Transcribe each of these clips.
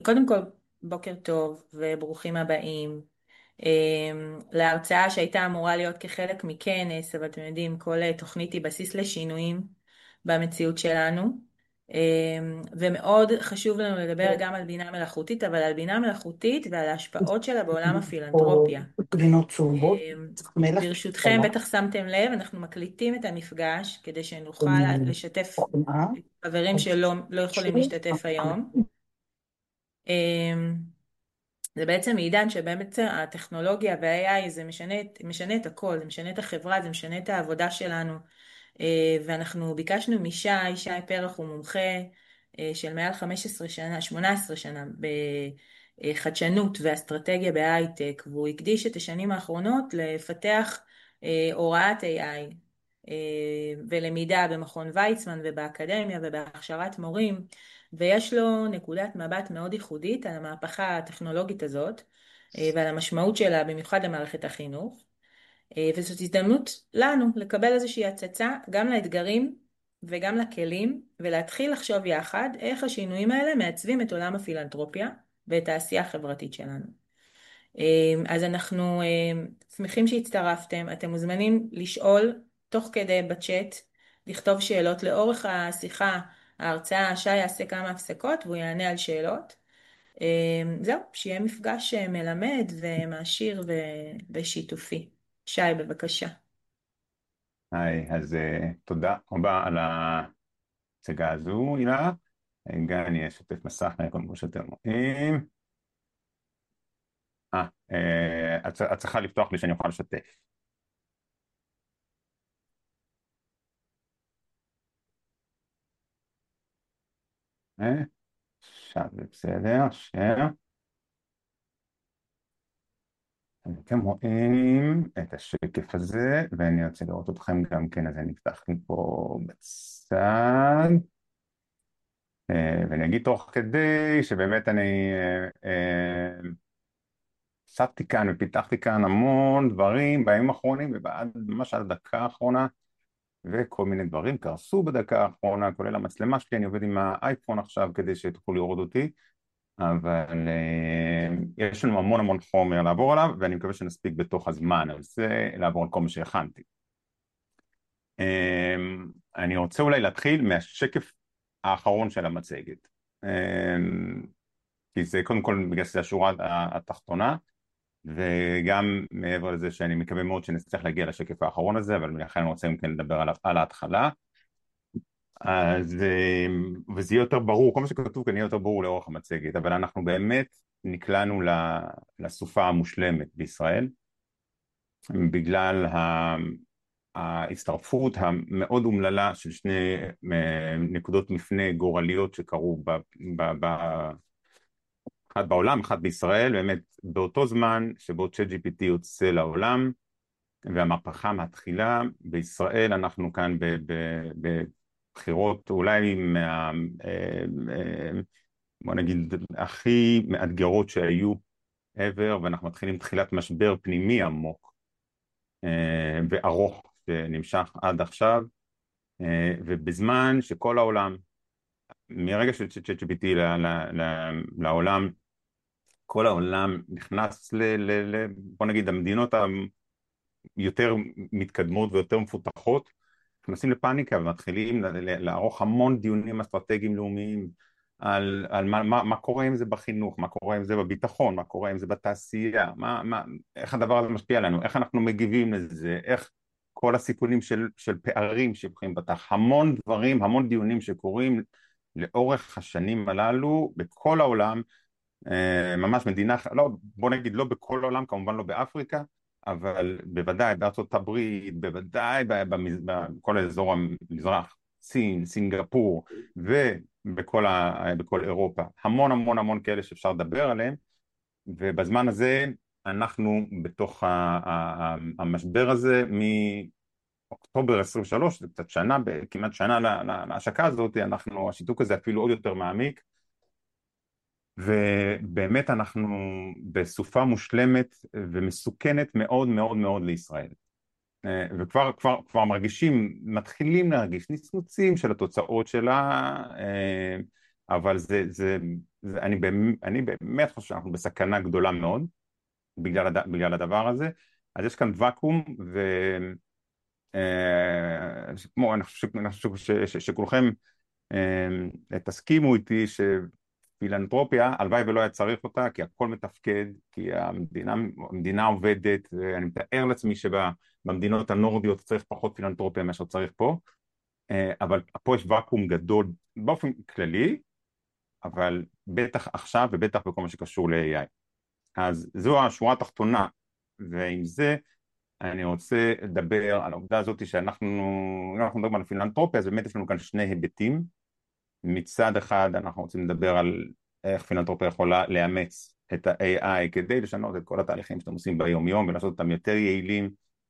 קודם כל, בוקר טוב וברוכים הבאים להרצאה שהייתה אמורה להיות כחלק מכנס, אבל אתם יודעים, כל תוכנית היא בסיס לשינויים במציאות שלנו. ומאוד חשוב לנו לדבר גם על בינה מלאכותית, אבל על בינה מלאכותית ועל ההשפעות שלה בעולם או הפילנתרופיה. גבינות צהובות, צריך מלח, ברשותכם, חלב, בטח שמתם לב, אנחנו מקליטים את המפגש כדי שנוכל לשתף חמאה, את חברים שלא לא יכולים שוב, להשתתף היום. זה בעצם מעידן שבאמת הטכנולוגיה וה-AI זה משנה את הכל, זה משנה את החברה, זה משנה את העבודה שלנו. ואנחנו ביקשנו שי פרח הוא מומחה של מעל 15 שנה, 18 שנה בחדשנות ואסטרטגיה בהייטק, והוא הקדיש את השנים האחרונות לפתח הוראת AI ולמידה במכון ויצמן ובאקדמיה ובהכשרת מורים, ויש לו נקודת מבט מאוד ייחודית על המהפכה הטכנולוגית הזאת ועל המשמעות שלה במיוחד למערכת החינוך. וזאת הזדמנות לנו לקבל איזושהי הצצה גם לאתגרים וגם לכלים, ולהתחיל לחשוב יחד איך השינויים האלה מעצבים את עולם הפילנתרופיה ואת העשייה החברתית שלנו. אז אנחנו שמחים שהצטרפתם, אתם מוזמנים לשאול תוך כדי בצ'אט, לכתוב שאלות לאורך השיחה, ההרצאה, שי יעשה כמה הפסקות והוא יענה על שאלות. זהו, שיהיה מפגש מלמד ומעשיר ושיתופי. שי, בבקשה. היי, אז תודה רבה על ההצגה הזו, הילה. גם אני אשתף מסך, כמו שאתם רואים. את צריכה לפתוח לי שאני אוכל לשתף. אה, עכשיו זה בסדר, share. אז אתם רואים את השקף הזה, ואני רוצה לראות אתכם גם כן, אז אני אפתח לי פה בצד. ואני אגיד תוך כדי שבאמת אני הוספתי כאן ופיתחתי כאן המון דברים בימים האחרונים וממש על הדקה האחרונה, וכל מיני דברים קרסו בדקה האחרונה, כולל המצלמה שלי. אני עובד עם האייפון עכשיו כדי שתוכלו לראות אותי, אבל יש לנו המון המון חומר לעבור עליו, ואני מקווה שנספיק בתוך הזמן הזה לעבור על כל מה שהכנתי. אני רוצה אולי להתחיל מהשקף האחרון של המצגת, כי זה קודם כל בגלל שזה השורה התחתונה, וגם מעבר לזה שאני מקווה מאוד שנצטרך להגיע לשקף האחרון הזה, אבל לכן אני רוצה כן לדבר על ההתחלה. אז וזה יהיה יותר ברור, כל מה שכתוב כאן יהיה יותר ברור לאורך המצגת, אבל אנחנו באמת נקלענו לסופה המושלמת בישראל, בגלל ההצטרפות המאוד אומללה של שני נקודות מפנה גורליות שקרו אחד בעולם, אחד בישראל, באמת באותו זמן שבו ChatGPT יוצא לעולם והמהפכה מתחילה. בישראל אנחנו כאן בבחירות אולי בוא נגיד הכי מאתגרות שהיו ever, ואנחנו מתחילים תחילת משבר פנימי עמוק וארוך שנמשך עד עכשיו, ובזמן שכל העולם, מרגע של ChatGPT לעולם, כל העולם נכנס בוא נגיד המדינות היותר מתקדמות ויותר מפותחות נכנסים לפאניקה ומתחילים לערוך המון דיונים אסטרטגיים לאומיים על מה קורה עם זה בחינוך, מה קורה עם זה בביטחון, מה קורה עם זה בתעשייה, איך הדבר הזה משפיע עלינו, איך אנחנו מגיבים לזה, איך כל הסיכונים של פערים שיכולים פתח, המון דברים, המון דיונים שקורים לאורך השנים הללו בכל העולם. ממש מדינה, לא, בוא נגיד לא בכל העולם, כמובן לא באפריקה, אבל בוודאי בארצות הברית, בוודאי בכל האזור המזרח, סין, סינגפור, בכל אירופה, המון המון המון כאלה שאפשר לדבר עליהם. ובזמן הזה אנחנו בתוך המשבר הזה מאוקטובר 23, זה קצת שנה, כמעט שנה להשקה הזאת, השיתוק הזה אפילו עוד יותר מעמיק, ובאמת אנחנו בסופה מושלמת ומסוכנת מאוד מאוד מאוד לישראל. וכבר מרגישים, מתחילים להרגיש ניצוצים של התוצאות שלה, אבל זה אני באמת חושב שאנחנו בסכנה גדולה מאוד בגלל הדבר הזה. אז יש כאן ואקום, כמו, אני חושב שכולכם תסכימו איתי שפילנתרופיה, הלוואי ולא היה צריך אותה, כי הכל מתפקד, כי המדינה עובדת, ואני מתאר לעצמי שבמדינות הנורדיות צריך פחות פילנתרופיה מאשר צריך פה, אבל פה יש ואקום גדול באופן כללי, אבל בטח עכשיו ובטח בכל מה שקשור ל-AI. אז זו השורה התחתונה, ועם זה אני רוצה לדבר על העובדה הזאת שאנחנו, אם אנחנו מדברים על פילנתרופיה, אז באמת יש לנו כאן שני היבטים. מצד אחד אנחנו רוצים לדבר על איך פילנתרופיה יכולה לאמץ את ה-AI כדי לשנות את כל התהליכים שאתם עושים ביום יום ולעשות אותם יותר יעילים,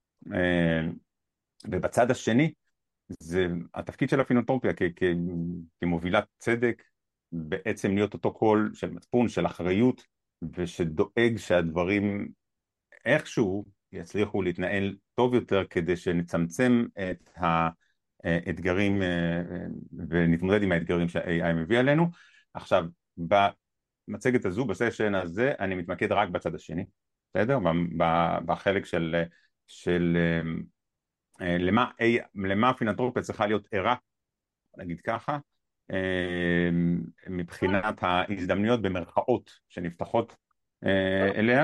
ובצד השני זה התפקיד של הפילנתרופיה כמובילת צדק, בעצם להיות אותו קול של מצפון, של אחריות, ושדואג שהדברים איכשהו יצליחו להתנהל טוב יותר כדי שנצמצם את האתגרים ונתמודד עם האתגרים שה-AI מביא עלינו. עכשיו, במצגת הזו, בסשן הזה, אני מתמקד רק בצד השני, בסדר? בחלק של למה הפילנתרופיה צריכה להיות ערה, נגיד ככה, מבחינת ההזדמנויות במרכאות שנפתחות אליה.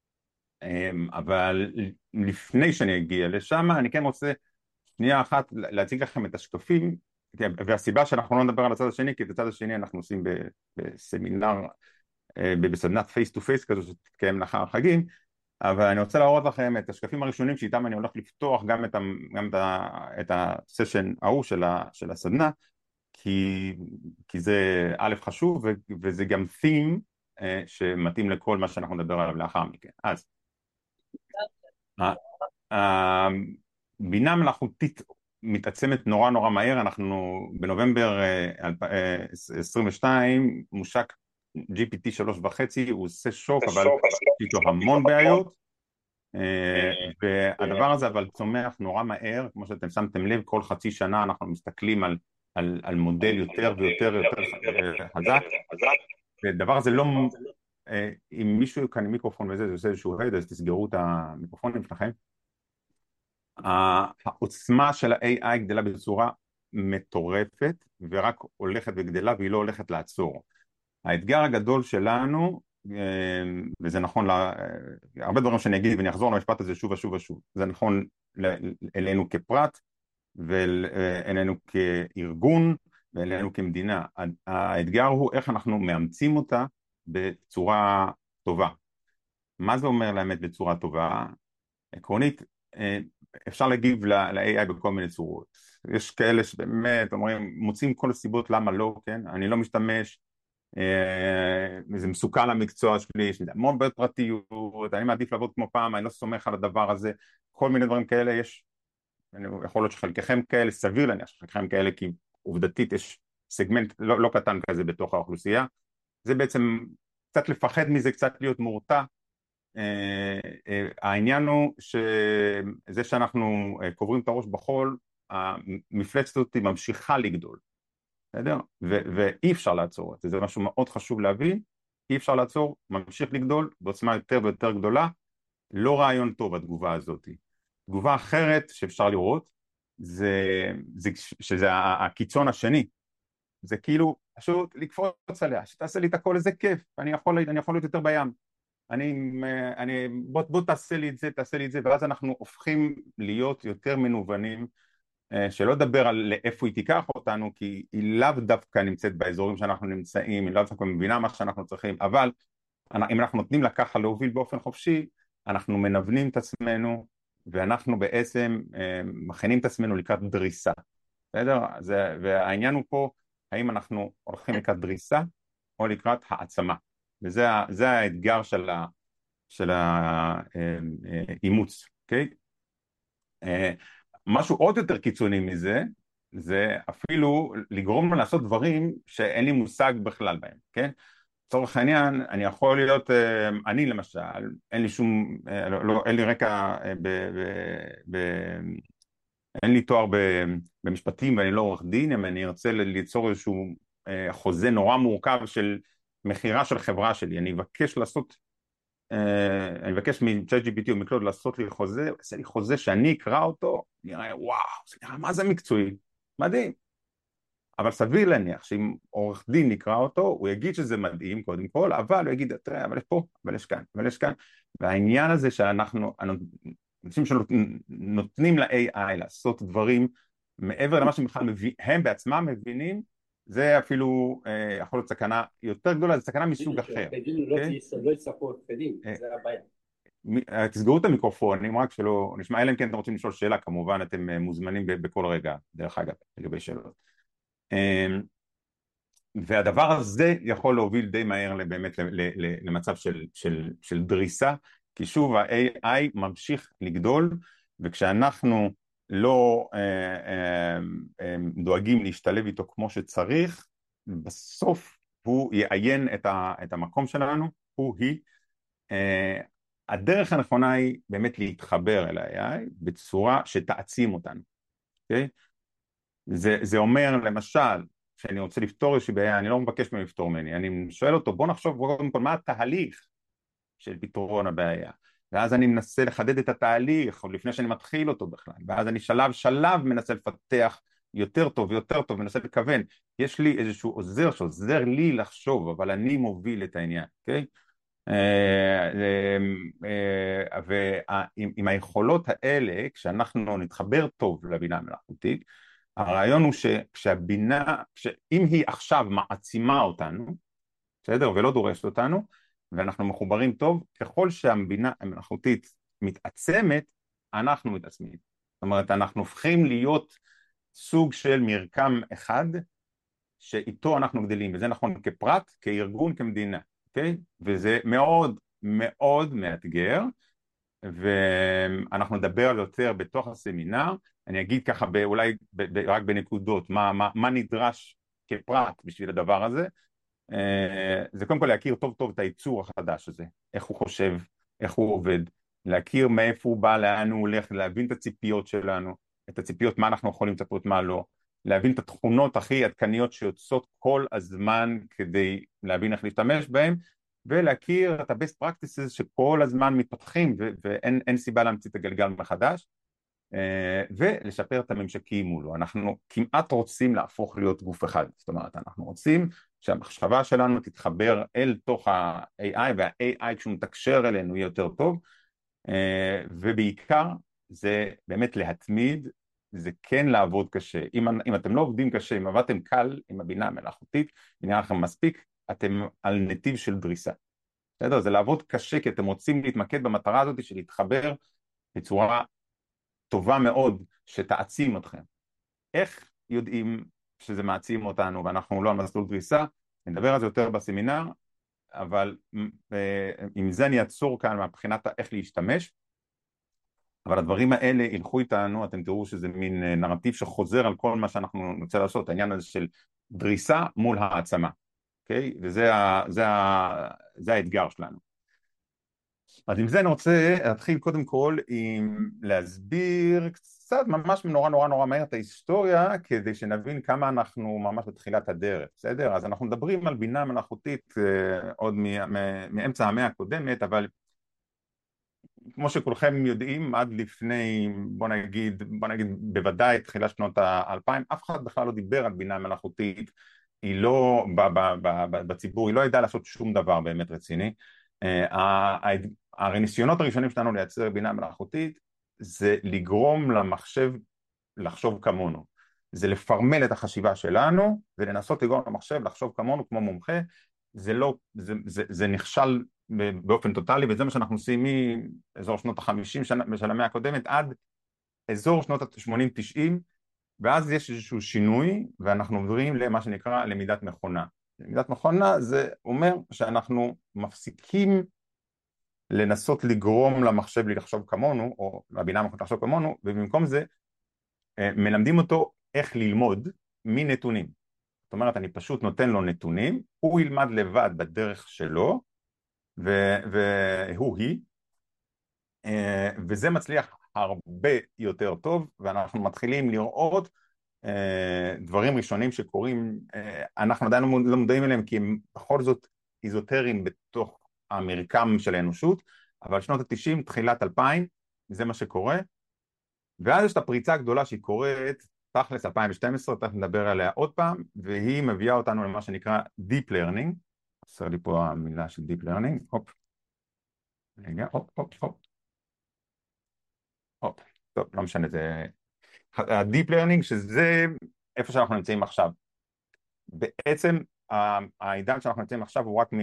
אבל לפני שאני אגיע לשם, אני כן רוצה שנייה אחת להציג לכם את השקפים, והסיבה שאנחנו לא נדבר על הצד השני, כי את הצד השני אנחנו עושים בסמינר, בסדנת פייס טו פייס כזו שתתקיים לאחר החגים, אבל אני רוצה להראות לכם את השקפים הראשונים שאיתם אני הולך לפתוח גם את הסשן ההוא של הסדנה, כי זה א' חשוב, וזה גם theme שמתאים לכל מה שאנחנו נדבר עליו לאחר מכן. אז הבינה מלאכותית מתעצמת נורא נורא מהר. אנחנו בנובמבר 22 מושק GPT 3.5, הוא עושה שוק, אבל יש לו המון בעיות, והדבר הזה אבל צומח נורא מהר, כמו שאתם שמתם לב, כל חצי שנה אנחנו מסתכלים על מודל יותר ויותר חזק, ודבר הזה לא, אם מישהו כאן עם מיקרופון וזה, זה עושה איזשהו הד, אז תסגרו את המיקרופונים שלכם. העוצמה של ה-AI גדלה בצורה מטורפת, ורק הולכת וגדלה, והיא לא הולכת לעצור. האתגר הגדול שלנו, וזה נכון להרבה דברים שאני אגיד, ואני אחזור למשפט הזה שוב ושוב ושוב, זה נכון אלינו כפרט, ואלינו כארגון, ואלינו כמדינה. האתגר הוא איך אנחנו מאמצים אותה בצורה טובה. מה זה אומר לאמת בצורה טובה? עקרונית, אפשר להגיב ל-AI בכל מיני צורות. יש כאלה שבאמת אומרים, מוצאים כל הסיבות למה לא, כן? אני לא משתמש, זה מסוכן למקצוע שלי, יש לי המון בעיות פרטיות, אני מעדיף לעבוד כמו פעם, אני לא סומך על הדבר הזה, כל מיני דברים כאלה יש, יכול להיות שחלקכם כאלה, סביר להניח שחלקכם כאלה, כי עובדתית יש סגמנט לא קטן כזה בתוך האוכלוסייה. זה בעצם קצת לפחד מזה, קצת להיות מורתע. העניין הוא שזה שאנחנו קוברים את הראש בחול, המפלצת הזאת ממשיכה לגדול, בסדר? ואי אפשר לעצור את זה, זה משהו מאוד חשוב להבין, אי אפשר לעצור, ממשיך לגדול בעוצמה יותר ויותר גדולה. לא רעיון טוב התגובה הזאת. תגובה אחרת שאפשר לראות, שזה הקיצון השני, זה כאילו פשוט לקפוץ עליה, שתעשה לי את הכל, איזה כיף, אני יכול להיות יותר בים, בוא תעשה לי את זה, ואז אנחנו הופכים להיות יותר מנוונים, שלא לדבר על לאיפה היא תיקח אותנו, כי היא לאו דווקא נמצאת באזורים שאנחנו נמצאים, היא לאו דווקא מבינה מה שאנחנו צריכים, אבל אם אנחנו נותנים לה ככה להוביל באופן חופשי, אנחנו מנוונים את עצמנו, ואנחנו בעצם מכינים את עצמנו לקראת דריסה, בסדר? והעניין הוא פה, האם אנחנו הולכים לקראת דריסה, או לקראת העצמה, וזה האתגר של האימוץ, אוקיי? משהו עוד יותר קיצוני מזה, זה אפילו לגרום לנו לעשות דברים שאין לי מושג בכלל בהם, כן? לצורך העניין, אני יכול להיות, אני למשל, אין לי שום, אין לי רקע, אין לי תואר במשפטים ואני לא עורך דין, אם אני ארצה ליצור איזשהו חוזה נורא מורכב של מחירה של חברה שלי, אני מבקש מ-ChatGPT או מקלוד לעשות לי חוזה, עושה לי חוזה שאני אקרא אותו, נראה וואו, זה נראה מה זה מקצועי, מדהים. אבל סביר להניח שאם עורך דין יקרא אותו, הוא יגיד שזה מדהים קודם כל, אבל הוא יגיד, תראה, אבל יש פה, אבל יש כאן, אבל יש כאן. והעניין הזה שאנחנו, אנשים שנותנים ל-AI לעשות דברים מעבר למה הם בעצמם מבינים, זה אפילו יכול להיות סכנה יותר גדולה, זה סכנה מסוג אחר. אוקיי? לא יצטרכו עורכי, זה הבעיה. תסגרו את המיקרופונים, רק שלא נשמע, אלא אם כן אתם רוצים לשאול שאלה, כמובן אתם מוזמנים בכל רגע, דרך אגב, לגבי שאלות. והדבר הזה יכול להוביל די מהר באמת למצב של דריסה, כי שוב ה-AI ממשיך לגדול, וכשאנחנו לא דואגים להשתלב איתו כמו שצריך, בסוף הוא יעיין את המקום שלנו, היא. הדרך הנכונה היא באמת להתחבר אל ה-AI בצורה שתעצים אותנו, אוקיי? זה אומר למשל, שאני רוצה לפתור איזושהי בעיה, אני לא מבקש ממנו לפתור ממני, אני שואל אותו, בוא נחשוב קודם כל מה התהליך של פתרון הבעיה, ואז אני מנסה לחדד את התהליך, עוד לפני שאני מתחיל אותו בכלל, ואז אני שלב שלב מנסה לפתח יותר טוב ויותר טוב, מנסה לכוון, יש לי איזשהו עוזר שעוזר לי לחשוב, אבל אני מוביל את העניין, אוקיי? ועם היכולות האלה, כשאנחנו נתחבר טוב לבינה המלאכותית, הרעיון הוא שכשהבינה, אם היא עכשיו מעצימה אותנו, בסדר, ולא דורשת אותנו, ואנחנו מחוברים טוב, ככל שהבינה המלאכותית מתעצמת, אנחנו מתעצמים. זאת אומרת, אנחנו הופכים להיות סוג של מרקם אחד, שאיתו אנחנו גדלים, וזה נכון כפרט, כארגון, כמדינה, אוקיי? וזה מאוד מאוד מאתגר, ואנחנו נדבר על יותר בתוך הסמינר, אני אגיד ככה אולי רק בנקודות, מה נדרש כפרט בשביל הדבר הזה, זה קודם כל להכיר טוב טוב את הייצור החדש הזה, איך הוא חושב, איך הוא עובד, להכיר מאיפה הוא בא, לאן הוא הולך, להבין את הציפיות שלנו, את הציפיות, מה אנחנו יכולים לצפות, מה לא, להבין את התכונות הכי עדכניות שיוצאות כל הזמן כדי להבין איך להשתמש בהן, ולהכיר את ה-best practices שכל הזמן מתפתחים ואין סיבה להמציא את הגלגל מחדש, ולשפר את הממשקים מולו. אנחנו כמעט רוצים להפוך להיות גוף אחד, זאת אומרת אנחנו רוצים שהמחשבה שלנו תתחבר אל תוך ה-AI, וה-AI כשהוא מתקשר אלינו יהיה יותר טוב, ובעיקר זה באמת להתמיד, זה כן לעבוד קשה. אם אתם לא עובדים קשה, אם עבדתם קל עם הבינה המלאכותית, נראה לכם מספיק, אתם על נתיב של דריסה. בסדר? זה לעבוד קשה, כי אתם רוצים להתמקד במטרה הזאת של להתחבר בצורה טובה מאוד, שתעצים אתכם. איך יודעים שזה מעצים אותנו ואנחנו לא על מסלול דריסה? נדבר על זה יותר בסמינר, אבל עם זה אני אעצור כאן מבחינת איך להשתמש, אבל הדברים האלה ילכו איתנו, אתם תראו שזה מין נרטיב שחוזר על כל מה שאנחנו נרצה לעשות, העניין הזה של דריסה מול העצמה, אוקיי? וזה האתגר שלנו. אז עם זה אני רוצה להתחיל קודם כל עם להסביר קצת ממש נורא נורא נורא מהר את ההיסטוריה, כדי שנבין כמה אנחנו ממש בתחילת הדרך, בסדר? אז אנחנו מדברים על בינה מלאכותית עוד מאמצע המאה הקודמת, אבל כמו שכולכם יודעים, עד לפני, בוא נגיד בוודאי תחילת שנות ה-2000, אף אחד בכלל לא דיבר על בינה מלאכותית, היא לא, בציבור, היא לא ידעה לעשות שום דבר באמת רציני. הניסיונות הראשונים שלנו לייצר בינה מלאכותית, זה לגרום למחשב לחשוב כמונו. זה לפרמל את החשיבה שלנו, ולנסות לגרום למחשב לחשוב כמונו, כמו מומחה. זה נכשל באופן טוטלי, וזה מה שאנחנו עושים מאזור שנות ה-50 של המאה הקודמת עד אזור שנות ה-80-90, ואז יש איזשהו שינוי, ואנחנו עוברים למה שנקרא למידת מכונה. למידת מכונה זה אומר שאנחנו מפסיקים לנסות לגרום למחשב לחשוב כמונו, או לבינה המלאכותית לחשוב כמונו, ובמקום זה מלמדים אותו איך ללמוד מנתונים. זאת אומרת, אני פשוט נותן לו נתונים, הוא ילמד לבד בדרך שלו, היא, וזה מצליח הרבה יותר טוב, ואנחנו מתחילים לראות דברים ראשונים שקורים, אנחנו עדיין לא מודעים אליהם, כי הם בכל זאת איזוטריים בתוך המרקם של האנושות, אבל שנות ה-90, תחילת 2000, זה מה שקורה, ואז יש את הפריצה הגדולה שהיא קורית, תכלס 2012, תכף נדבר עליה עוד פעם, והיא מביאה אותנו למה שנקרא Deep Learning, עושה לי פה המילה של Deep Learning, הופ, רגע, הופ, הופ, הופ, הופ, טוב, לא משנה, זה ה-Deep Learning, שזה איפה שאנחנו נמצאים עכשיו. בעצם העידן שאנחנו נמצאים עכשיו הוא רק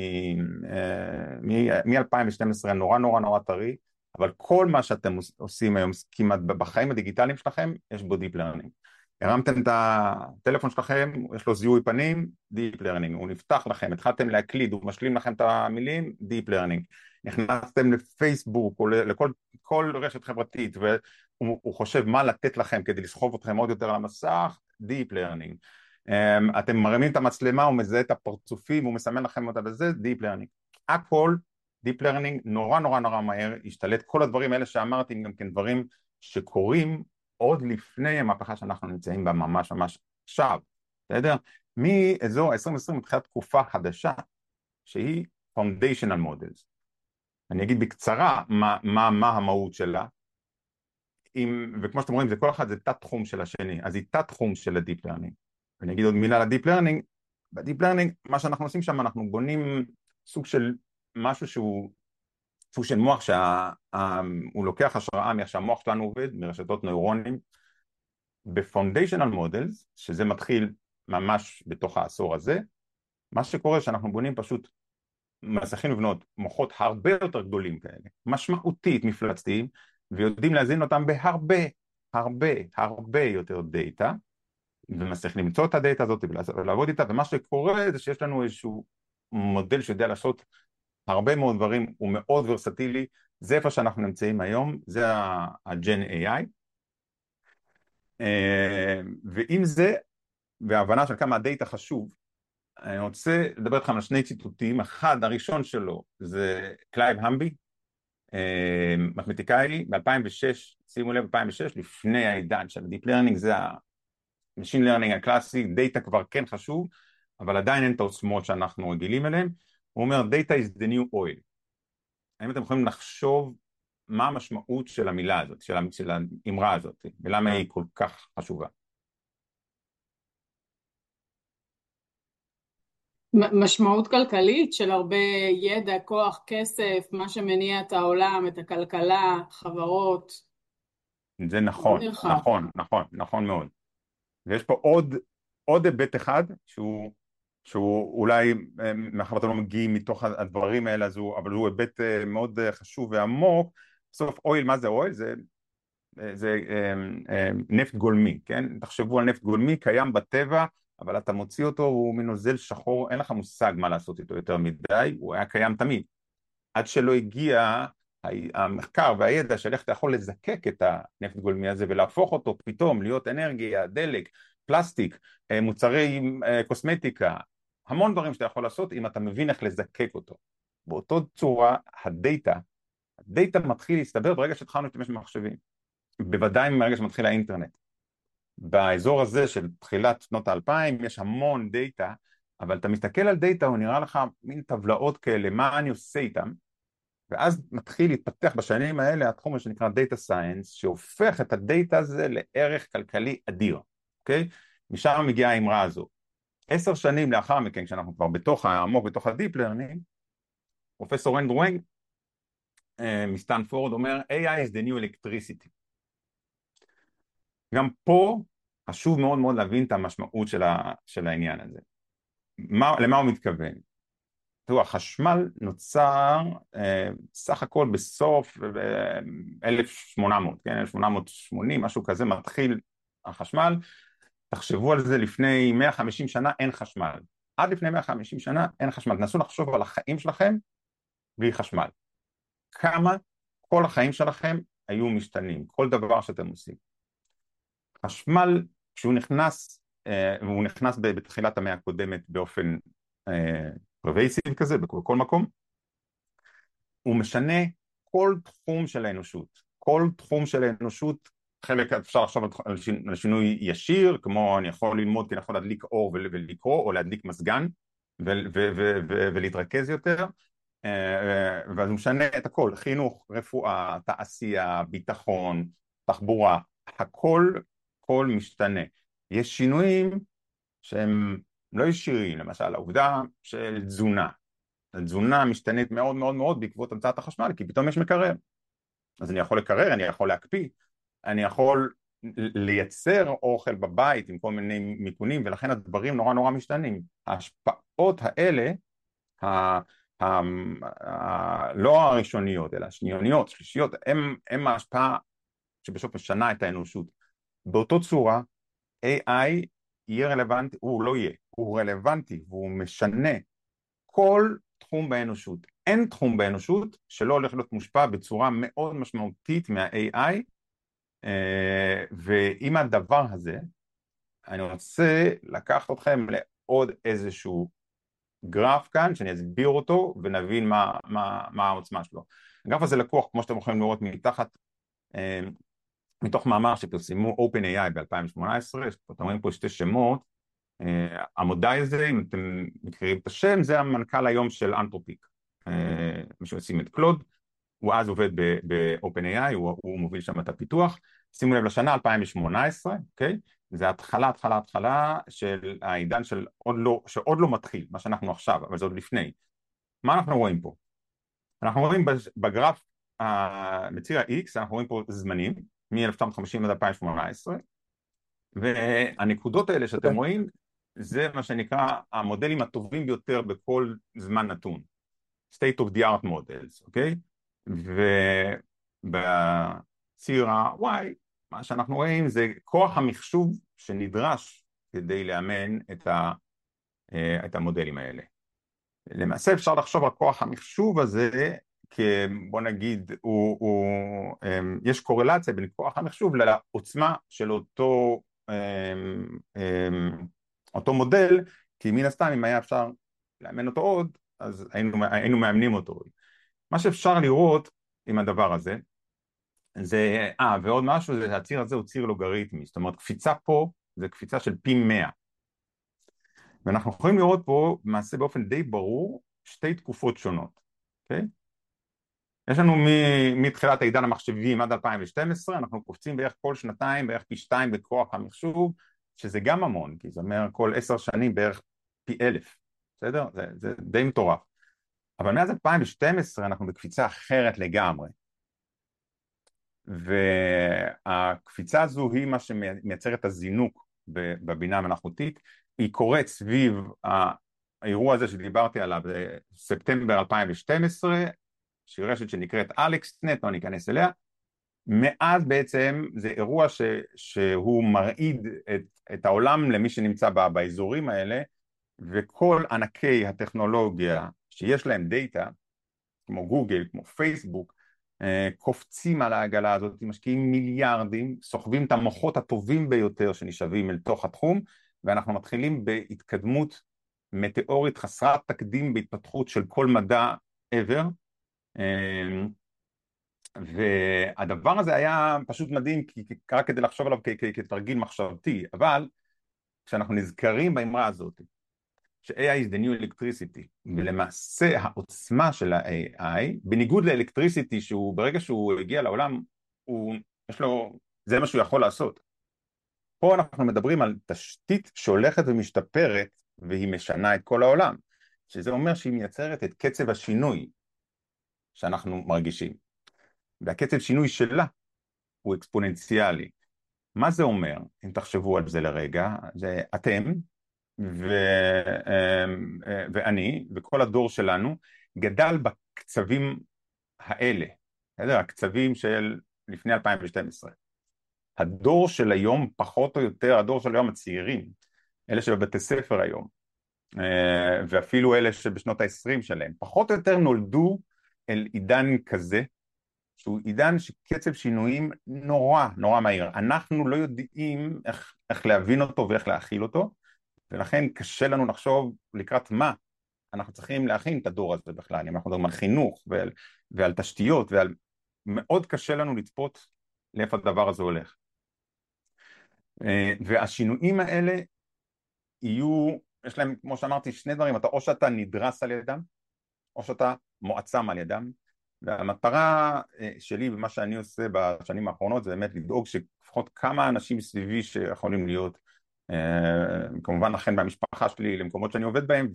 מ-2012 נורא נורא נורא טרי, אבל כל מה שאתם עושים היום כמעט בחיים הדיגיטליים שלכם יש בו Deep Learning. הרמתם את הטלפון שלכם, יש לו זיהוי פנים, Deep Learning, הוא נפתח לכם, התחלתם להקליד, הוא משלים לכם את המילים, Deep Learning, נכנסתם לפייסבוק או לכל רשת חברתית והוא חושב מה לתת לכם כדי לסחוב אתכם עוד יותר על המסך, Deep Learning. אתם מרימים את המצלמה, הוא מזהה את הפרצופים, הוא מסמן לכם אותה בזה, Deep Learning. הכל Deep Learning נורא נורא נורא מהר, השתלט כל הדברים האלה שאמרתי, גם כן דברים שקורים עוד לפני המהפכה שאנחנו נמצאים בה ממש ממש עכשיו, בסדר? מאזור 2020 מתחילת תקופה חדשה, שהיא Foundational Models. אני אגיד בקצרה מה המהות שלה, וכמו שאתם רואים, כל אחד זה תת תחום של השני, אז היא תת תחום של ה-Deep Learning. ואני אגיד עוד מילה על ה-Deep Learning, ב-Deep Learning, מה שאנחנו עושים שם, אנחנו בונים סוג של משהו שהוא סוג של מוח שהוא לוקח השראה מאיך שהמוח שלנו עובד, מרשתות נוירונים, ב-Foundational Models, שזה מתחיל ממש בתוך העשור הזה, מה שקורה שאנחנו בונים פשוט, מצליחים לבנות מוחות הרבה יותר גדולים כאלה, משמעותית מפלצתיים, ויודעים להזין אותם בהרבה, הרבה, הרבה יותר דאטה, ומצליחים למצוא את הדאטה הזאת ולעבוד איתה, ומה שקורה זה שיש לנו איזשהו מודל שיודע לעשות הרבה מאוד דברים, הוא מאוד ורסטילי, זה איפה שאנחנו נמצאים היום, זה ה-Gen AI, ועם זה, וההבנה של כמה הדאטה חשוב, אני רוצה לדבר איתכם על שני ציטוטים, אחד הראשון שלו זה קלייב המבי, מתמטיקאי, ב-2006, שימו לב, 2006, לפני העידן של Deep Learning, זה ה-Machine Learning הקלאסי, דאטה כבר כן חשוב, אבל עדיין אין את העוצמות שאנחנו רגילים אליהם, הוא אומר, data is the new oil. האם אתם יכולים לחשוב מה המשמעות של המילה הזאת, של האמרה הזאת, ולמה היא כל כך חשובה? משמעות כלכלית של הרבה ידע, כוח, כסף, מה שמניע את העולם, את הכלכלה, חברות. זה נכון, נכון מאוד. ויש פה עוד היבט אחד, שהוא אולי, מאחר שאתם לא מגיעים מתוך הדברים האלה, אבל הוא היבט מאוד חשוב ועמוק. בסוף אויל, מה זה אויל? זה נפט גולמי, כן? תחשבו על נפט גולמי, קיים בטבע, אבל אתה מוציא אותו, הוא מנוזל שחור, אין לך מושג מה לעשות איתו יותר מדי, הוא היה קיים תמיד. עד שלא הגיע המחקר והידע של איך אתה יכול לזקק את הנפט גולמי הזה ולהפוך אותו פתאום להיות אנרגיה, דלק, פלסטיק, מוצרי קוסמטיקה, המון דברים שאתה יכול לעשות אם אתה מבין איך לזקק אותו. באותו צורה הדאטה מתחיל להסתבר ברגע שהתחלנו להשתמש במחשבים, בוודאי מרגע שמתחיל האינטרנט. באזור הזה של תחילת שנות ה-2000 יש המון דאטה, אבל אתה מסתכל על דאטה, הוא נראה לך מין טבלאות כאלה, מה אני עושה איתם, ואז מתחיל להתפתח בשנים האלה התחום שנקרא Data Science, שהופך את הדאטה הזה לערך כלכלי אדיר, אוקיי? משם מגיעה האמרה הזו. 10 שנים לאחר מכן, כשאנחנו כבר עמוק בתוך ה-Deep Learning, פרופסור אנדרו ונג מסטנפורד אומר, AI is the new electricity. גם פה חשוב מאוד מאוד להבין את המשמעות של העניין הזה. למה הוא מתכוון? תראו, החשמל נוצר סך הכל בסוף 1800, כן? 1880, משהו כזה מתחיל החשמל. תחשבו על זה, לפני 150 שנה אין חשמל. עד לפני 150 שנה אין חשמל. תנסו לחשוב על החיים שלכם בלי חשמל. כמה כל החיים שלכם היו משתנים, כל דבר שאתם עושים. חשמל, כשהוא נכנס, והוא נכנס בתחילת המאה הקודמת באופן פרווייסיב כזה, בכל מקום, הוא משנה כל תחום של האנושות. כל תחום של האנושות, חלק אפשר לחשוב על שינוי ישיר, כמו אני יכול ללמוד כי אני יכול להדליק אור ולקרוא, או להדליק מזגן, ולהתרכז יותר, ואז הוא משנה את הכל, חינוך, רפואה, תעשייה, ביטחון, תחבורה, הכל משתנה. יש שינויים שהם לא ישירים, למשל העובדה של תזונה. התזונה משתנית מאוד מאוד מאוד בעקבות המצאת החשמל, כי פתאום יש מקרר. אז אני יכול לקרר, אני יכול להקפיא, אני יכול לייצר אוכל בבית עם כל מיני מיתונים, ולכן הדברים נורא נורא משתנים. ההשפעות האלה, לא הראשוניות, אלא השניוניות, שלישיות, הם ההשפעה שבסוף משנה את האנושות. באותו צורה, AI יהיה רלוונטי, הוא לא יהיה, הוא רלוונטי, והוא משנה כל תחום באנושות. אין תחום באנושות שלא הולך להיות מושפע בצורה מאוד משמעותית מה-AI, ועם הדבר הזה, אני רוצה לקחת אתכם לעוד איזשהו גרף כאן, שאני אסביר אותו ונבין מה העוצמה שלו. הגרף הזה לקוח, כמו שאתם יכולים לראות מתוך מאמר שפרסמו OpenAI ב-2018, אתם רואים פה שתי שמות, המודאי הזה, אם אתם מכירים את השם, זה המנכ"ל היום של אנתרופיק, מי שעושים את קלוד, הוא אז עובד ב-OpenAI, הוא מוביל שם את הפיתוח, שימו לב לשנה 2018, אוקיי? זה התחלה של העידן שעוד לא מתחיל, מה שאנחנו עכשיו, אבל זה עוד לפני. מה אנחנו רואים פה? אנחנו רואים בגרף, בציר ה-X, אנחנו רואים פה זמנים, מ-1950 עד 2018, והנקודות האלה שאתם רואים, זה מה שנקרא המודלים הטובים ביותר בכל זמן נתון. State of the art models, אוקיי? ובציר ה-Y, מה שאנחנו רואים זה כוח המחשוב שנדרש כדי לאמן את המודלים האלה. למעשה אפשר לחשוב על כוח המחשוב הזה, בוא נגיד, יש קורלציה בין כוח המחשוב לעוצמה של אותו מודל, כי מן הסתם אם היה אפשר לאמן אותו עוד, אז היינו מאמנים אותו. מה שאפשר לראות עם הדבר הזה, זה, ועוד משהו, זה הציר הזה הוא ציר לוגריתמי, זאת אומרת קפיצה פה זה קפיצה של פי 100. ואנחנו יכולים לראות פה מעשה באופן די ברור שתי תקופות שונות, אוקיי? יש לנו מתחילת העידן המחשבים עד 2012, אנחנו קופצים בערך כל שנתיים, בערך פי 2 בכוח המחשוב, שזה גם המון, כי זה אומר כל 10 שנים בערך פי 1,000, בסדר? זה די מטורף. אבל מאז 2012 אנחנו בקפיצה אחרת לגמרי. והקפיצה הזו היא מה שמייצר את הזינוק בבינה המלאכותית, היא קורית סביב האירוע הזה שדיברתי עליו בספטמבר 2012, שהיא רשת שנקראת אלכסנט, לא ניכנס אליה. מאז בעצם זה אירוע שהוא מרעיד את העולם למי שנמצא באזורים האלה, וכל ענקי הטכנולוגיה שיש להם דאטה, כמו גוגל, כמו פייסבוק, קופצים על העגלה הזאת, משקיעים מיליארדים, סוחבים את המוחות הטובים ביותר שנשאבים אל תוך התחום, ואנחנו מתחילים בהתקדמות מטאורית חסרת תקדים בהתפתחות של כל מדע ever, והדבר הזה היה פשוט מדהים, רק כדי לחשוב עליו כתרגיל מחשבתי, אבל כשאנחנו נזכרים באמרה הזאת, ש-AI is the new electricity, ולמעשה העוצמה של ה-AI, בניגוד לאלקטריסיטי שהוא ברגע שהוא הגיע לעולם, יש לו, זה מה שהוא יכול לעשות. פה אנחנו מדברים על תשתית שהולכת ומשתפרת, והיא משנה את כל העולם, שזה אומר שהיא מייצרת את קצב השינוי שאנחנו מרגישים. והקצב שינוי שלה הוא אקספוננציאלי. מה זה אומר, אם תחשבו על זה לרגע, זה אתם, ואני וכל הדור שלנו גדל בקצבים האלה, הקצבים של לפני 2012. הדור של היום פחות או יותר, הדור של היום הצעירים, אלה שבבתי ספר היום, ואפילו אלה שבשנות ה-20 שלהם, פחות או יותר נולדו אל עידן כזה, שהוא עידן שקצב שינויים נורא נורא מהיר. אנחנו לא יודעים איך להבין אותו ואיך להכיל אותו, ולכן קשה לנו לחשוב לקראת מה אנחנו צריכים להכין את הדור הזה בכלל, אם אנחנו מדברים על חינוך ועל תשתיות, מאוד קשה לנו לצפות לאיפה הדבר הזה הולך. והשינויים האלה יהיו יש להם, כמו שאמרתי, שני דברים, או שאתה נדרס על ידם, או שאתה מועצם על ידם, והמטרה שלי ומה שאני עושה בשנים האחרונות זה באמת לדאוג שלפחות כמה אנשים סביבי שיכולים להיות, כמובן לכן במשפחה שלי, למקומות שאני עובד בהם,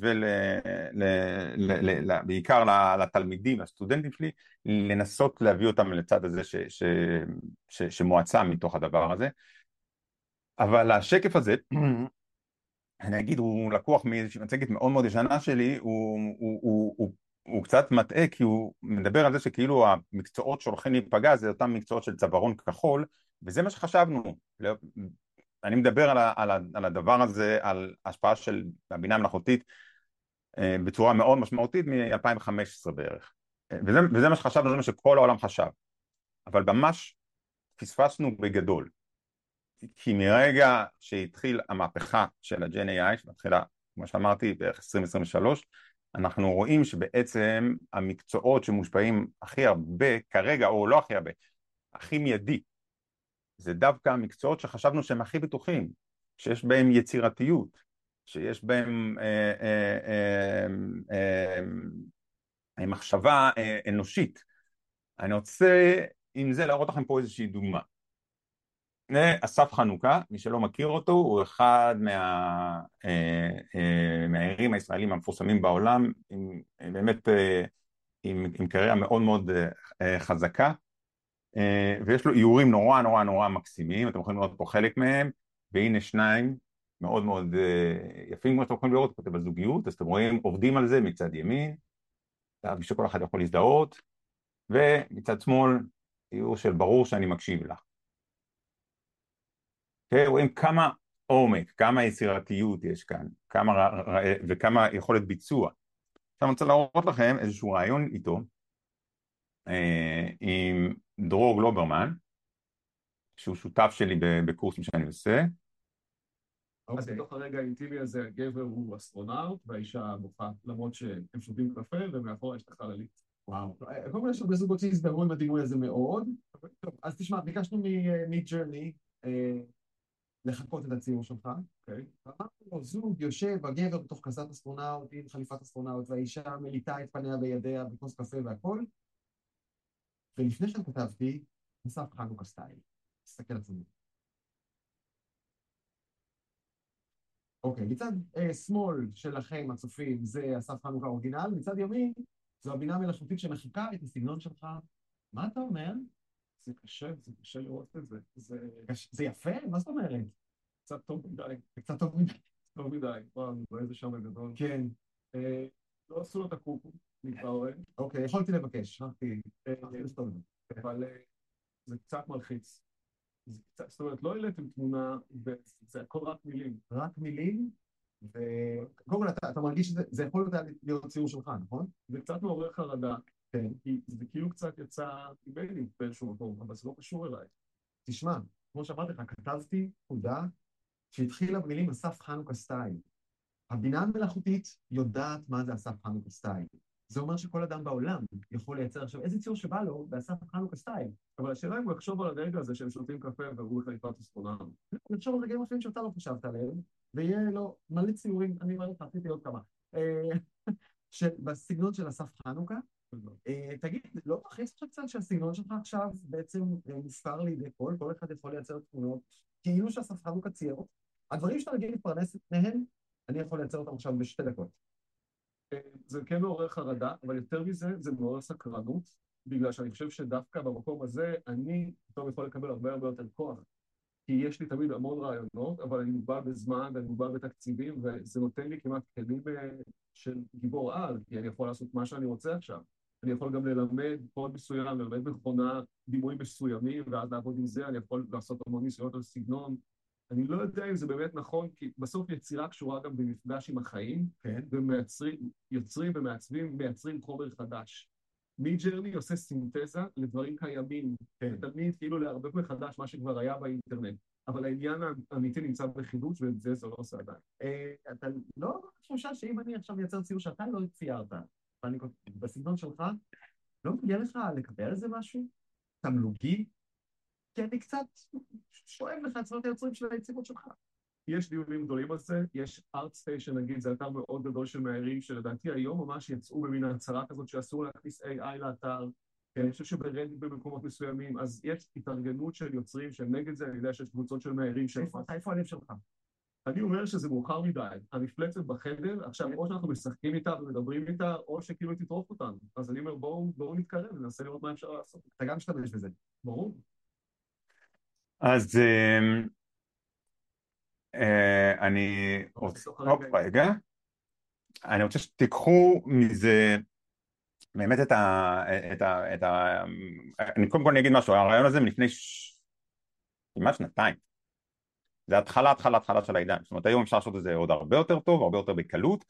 ובעיקר לתלמידים, לסטודנטים שלי, לנסות להביא אותם לצד הזה שמועצם מתוך הדבר הזה. אבל השקף הזה, אני אגיד, הוא לקוח מאיזושהי מצגת מאוד מאוד ישנה שלי, הוא קצת מטעה, כי הוא מדבר על זה שכאילו המקצועות שהולכים להיפגע זה אותם מקצועות של צווארון כחול, וזה מה שחשבנו. אני מדבר על הדבר הזה, על השפעה של הבינה המלאכותית בצורה מאוד משמעותית מ-2015 בערך. וזה מה שחשבנו, זה מה שכל העולם חשב. אבל ממש פספסנו בגדול. כי מרגע שהתחיל המהפכה של ה-Gen AI, שמתחילה, כמו שאמרתי, בערך 2023, אנחנו רואים שבעצם המקצועות שמושפעים הכי הרבה כרגע, או לא הכי הרבה, הכי מיידי, זה דווקא המקצועות שחשבנו שהם הכי בטוחים, שיש בהם יצירתיות, שיש בהם מחשבה אנושית. אני רוצה עם זה להראות לכם פה איזושהי דוגמה. אסף חנוכה, מי שלא מכיר אותו, הוא אחד מהעירים הישראלים המפורסמים בעולם, באמת עם קריירה מאוד מאוד חזקה, ויש לו איורים נורא נורא נורא מקסימים, אתם יכולים לראות פה חלק מהם, והנה שניים מאוד מאוד יפים, כמו שאתם יכולים לראות, כותב על זוגיות, אז אתם רואים עובדים על זה מצד ימין, שכל אחד יכול להזדהות, ומצד שמאל איור של ברור שאני מקשיב לך. רואים כמה עומק, כמה יצירתיות יש כאן, וכמה יכולת ביצוע. עכשיו אני רוצה להראות לכם איזשהו רעיון איתו, עם דרור גלוברמן, שהוא שותף שלי בקורסים שאני עושה. אז בתוך הרגע האינטימי הזה, הגבר הוא אסטרונאוט, והאישה בוכה, למרות שהם שותים קפה, ומאחורה יש את החללית. וואו. קודם כל יש הרבה זוגות שהזדהרו עם הדימוי הזה מאוד. טוב, אז תשמע, ביקשנו מג'רני, לחכות את הציור שלך, אוקיי? ואמרנו לו, זוג יושב, הגבר בתוך כזאת אסטרונאוט, עם חליפת אסטרונאוט, והאישה מליטה את פניה בידיה, בכוס קפה והכל. ולפני שאני כתבתי, אסף חנוכה סטייל. תסתכל על זה. אוקיי, מצד שמאל שלכם, הצופים, זה אסף חנוכה אורגינל, מצד ימין, זו הבינה המלאכותית שמחיקה את הסגנון שלך. מה אתה אומר? זה קשה לראות את זה. זה יפה? מה זאת אומרת? קצת טוב מדי. קצת טוב מדי. טוב מדי. וואו, אני רואה את זה שם בגדול. כן. לא עשו לו את הקוקו, אני כבר רואה. אוקיי, יכולתי לבקש, אבל זה קצת מלחיץ. זאת אומרת, לא העליתם תמונה, זה הכל רק מילים. רק מילים? וקודם כל, אתה מרגיש שזה יכול להיות ציור שלך, נכון? זה קצת מעורר חרדה. כן. כי זה כאילו קצת יצא אימיילים באיזשהו מקום, אבל זה לא קשור אליי. תשמע, כמו שאמרתי לך, כתבתי פקודה שהתחילה במילים אסף חנוכה סטייל. הבינה המלאכותית יודעת מה זה אסף חנוכה סטייל. זה אומר שכל אדם בעולם יכול לייצר עכשיו איזה ציור שבא לו באסף חנוכה סטייל. אבל השאלה אם הוא יחשוב על הרגע הזה שהם שותים קפה והוא חליפת אסטרונאוט. הוא יחשוב על רגעים אחרים שאתה לא חשבת עליהם, ויהיה לו מלא ציורים, אני אומר לך, עשיתי עוד כמה. בסגנון של אסף חנוכה, תגיד, לא תכניס לך קצת שהסגנון שלך עכשיו בעצם מופקר לידי כל אחד יכול לייצר תמונות, כאילו שאסף חנוכה צייר. הדברים שאתה רגיל להתפרנס מהם, אני יכול לייצר אותם עכשיו בשתי דקות. זה כן מעורר חרדה, אבל יותר מזה, זה מעורר סקרנות, בגלל שאני חושב שדווקא במקום הזה, אני פתאום יכול לקבל הרבה הרבה יותר כוח. כי יש לי תמיד המון רעיונות, אבל אני מוגבל בזמן ואני מוגבל בתקציבים, וזה נותן לי כמעט כלים של גיבור על, כי אני יכול לעשות מה שאני רוצה עכשיו. אני יכול גם ללמד קוד מסוים, ללמד מכונה דימויים מסוימים, ואז לעבוד עם זה, אני יכול לעשות המון ניסיונות על סגנון. אני לא יודע אם זה באמת נכון, כי בסוף יצירה קשורה גם במפגש עם החיים, כן. יוצרים ומעצבים, מייצרים חומר חדש. מידג'רני עושה סינתזה לדברים קיימים, כן. תמיד כאילו להרבה מחדש מה שכבר היה באינטרנט, אבל העניין האמיתי נמצא בחידוש, ואת זה לא עושה עדיין. אתה לא חושב שאם אני עכשיו מייצר ציור שאתה לא ציירת, בסגנון שלך, לא מגיע לך לקבל איזה משהו? תמלוגי? כי אני קצת שואב לך את צורת היוצרים של היצירות שלך. יש דיונים גדולים על זה, יש ArtStation נגיד, זה אתר מאוד גדול של מהערים, שלדעתי היום ממש יצאו במין הצהרה כזאת שאסור להכניס AI לאתר, כי אני חושב שברדיט במקומות מסוימים, אז יש התארגנות של יוצרים שהם נגד זה, אני יודע שיש קבוצות של מהערים, איפה הלב שלך? אני אומר שזה מאוחר מדי, המפלצת בחדר, עכשיו או שאנחנו משחקים איתה ומדברים איתה, או שכאילו תטרוף אותנו. אז אני אומר, בואו נתקרב וננסה לראות מה אפשר לעשות. אתה גם משתמש בזה, ברור? אז אני רוצה, רגע, אני רוצה שתיקחו מזה באמת אני קודם כל אגיד משהו, הרעיון הזה מלפני כמעט שנתיים, זה התחלה של העידן, זאת אומרת היום אפשר לעשות את זה עוד הרבה יותר טוב, הרבה יותר בקלות,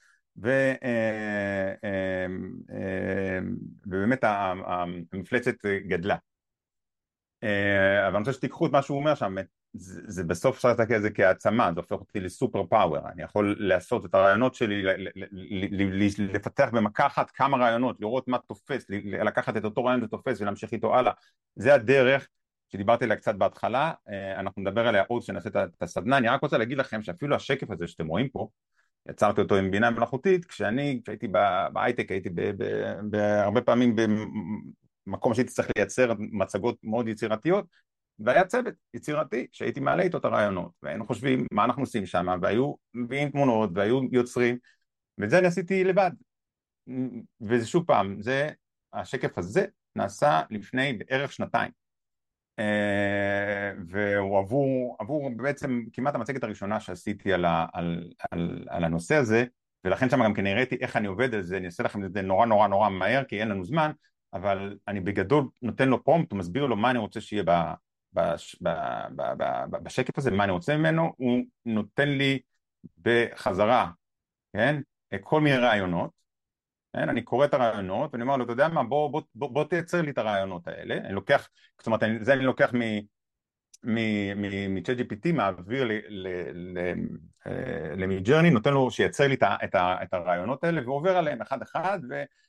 ובאמת המפלצת גדלה. אבל אני רוצה שתיקחו את מה שהוא אומר שם, זה בסוף אפשר לתקן את זה כעצמה, זה הופך אותי לסופר פאוור, אני יכול לעשות את הרעיונות שלי, לפתח במכה אחת כמה רעיונות, לראות מה תופס, לקחת את אותו רעיון שתופס ולהמשיך איתו הלאה, זה הדרך שדיברתי עליה קצת בהתחלה, אנחנו נדבר עליה עוד שנעשה את הסדנה. אני רק רוצה להגיד לכם שאפילו השקף הזה שאתם רואים פה, יצרתי אותו עם בינה מלאכותית, כשהייתי בהייטק, הייתי הרבה פעמים במקום שהייתי צריך לייצר מצגות מאוד יצירתיות, והיה צוות יצירתי שהייתי מעלה איתו את הרעיונות, והיינו חושבים מה אנחנו עושים שם, והיו מביאים תמונות, והיו יוצרים, ואת זה אני עשיתי לבד. וזה שוב פעם, השקף הזה נעשה לפני בערך שנתיים. והוא עבור בעצם כמעט המצגת הראשונה שעשיתי על הנושא הזה, ולכן שם גם כן הראיתי איך אני עובד על זה, אני אעשה לכם את זה נורא נורא נורא מהר, כי אין לנו זמן, אבל אני בגדול נותן לו פרומפט, הוא מסביר לו מה אני רוצה שיהיה בשקף הזה, מה אני רוצה ממנו, הוא נותן לי בחזרה, כן, כל מיני רעיונות, כן? אני קורא את הרעיונות ואני אומר לו, אתה יודע מה, בוא תייצר לי את הרעיונות האלה, אני לוקח, זאת אומרת, זה אני לוקח מ-ChatGPT, מעביר למידג'רני, נותן לו שייצר לי את הרעיונות האלה, ועובר עליהם אחד אחד,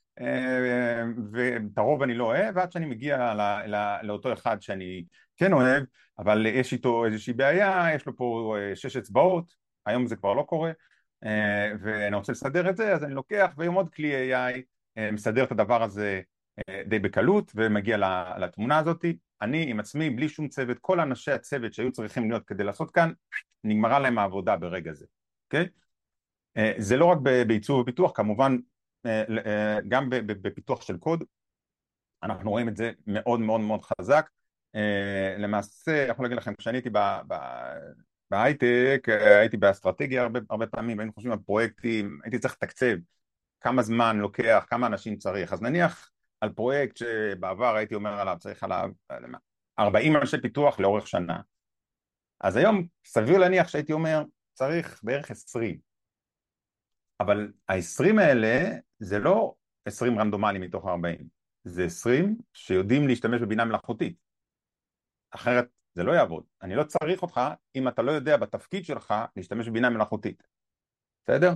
ואת הרוב אני לא אוהב, ועד שאני מגיע לאותו אחד שאני כן אוהב, אבל יש איתו איזושהי בעיה, יש לו פה 6 אצבעות, היום זה כבר לא קורה, ואני רוצה לסדר את זה, אז אני לוקח ועם עוד כלי AI מסדר את הדבר הזה די בקלות ומגיע לתמונה הזאת. אני עם עצמי בלי שום צוות, כל אנשי הצוות שהיו צריכים להיות כדי לעשות כאן, נגמרה להם העבודה ברגע זה, אוקיי? זה לא רק בעיצוב ופיתוח, כמובן גם בפיתוח של קוד, אנחנו רואים את זה מאוד מאוד מאוד חזק. למעשה, יכול להגיד לכם, כשאני הייתי בהייטק, הייתי באסטרטגיה הרבה פעמים, והיינו חושבים על פרויקטים, הייתי צריך לתקצב כמה זמן לוקח, כמה אנשים צריך, אז נניח על פרויקט שבעבר הייתי אומר עליו, צריך עליו 40 אנשי פיתוח לאורך שנה, אז היום סביר להניח שהייתי אומר, צריך בערך 20, אבל ה-20 האלה זה לא 20 רנדומליים מתוך 40, זה 20 שיודעים להשתמש בבינה מלאכותית, אחרת זה לא יעבוד. אני לא צריך אותך אם אתה לא יודע בתפקיד שלך להשתמש בבינה מלאכותית. בסדר?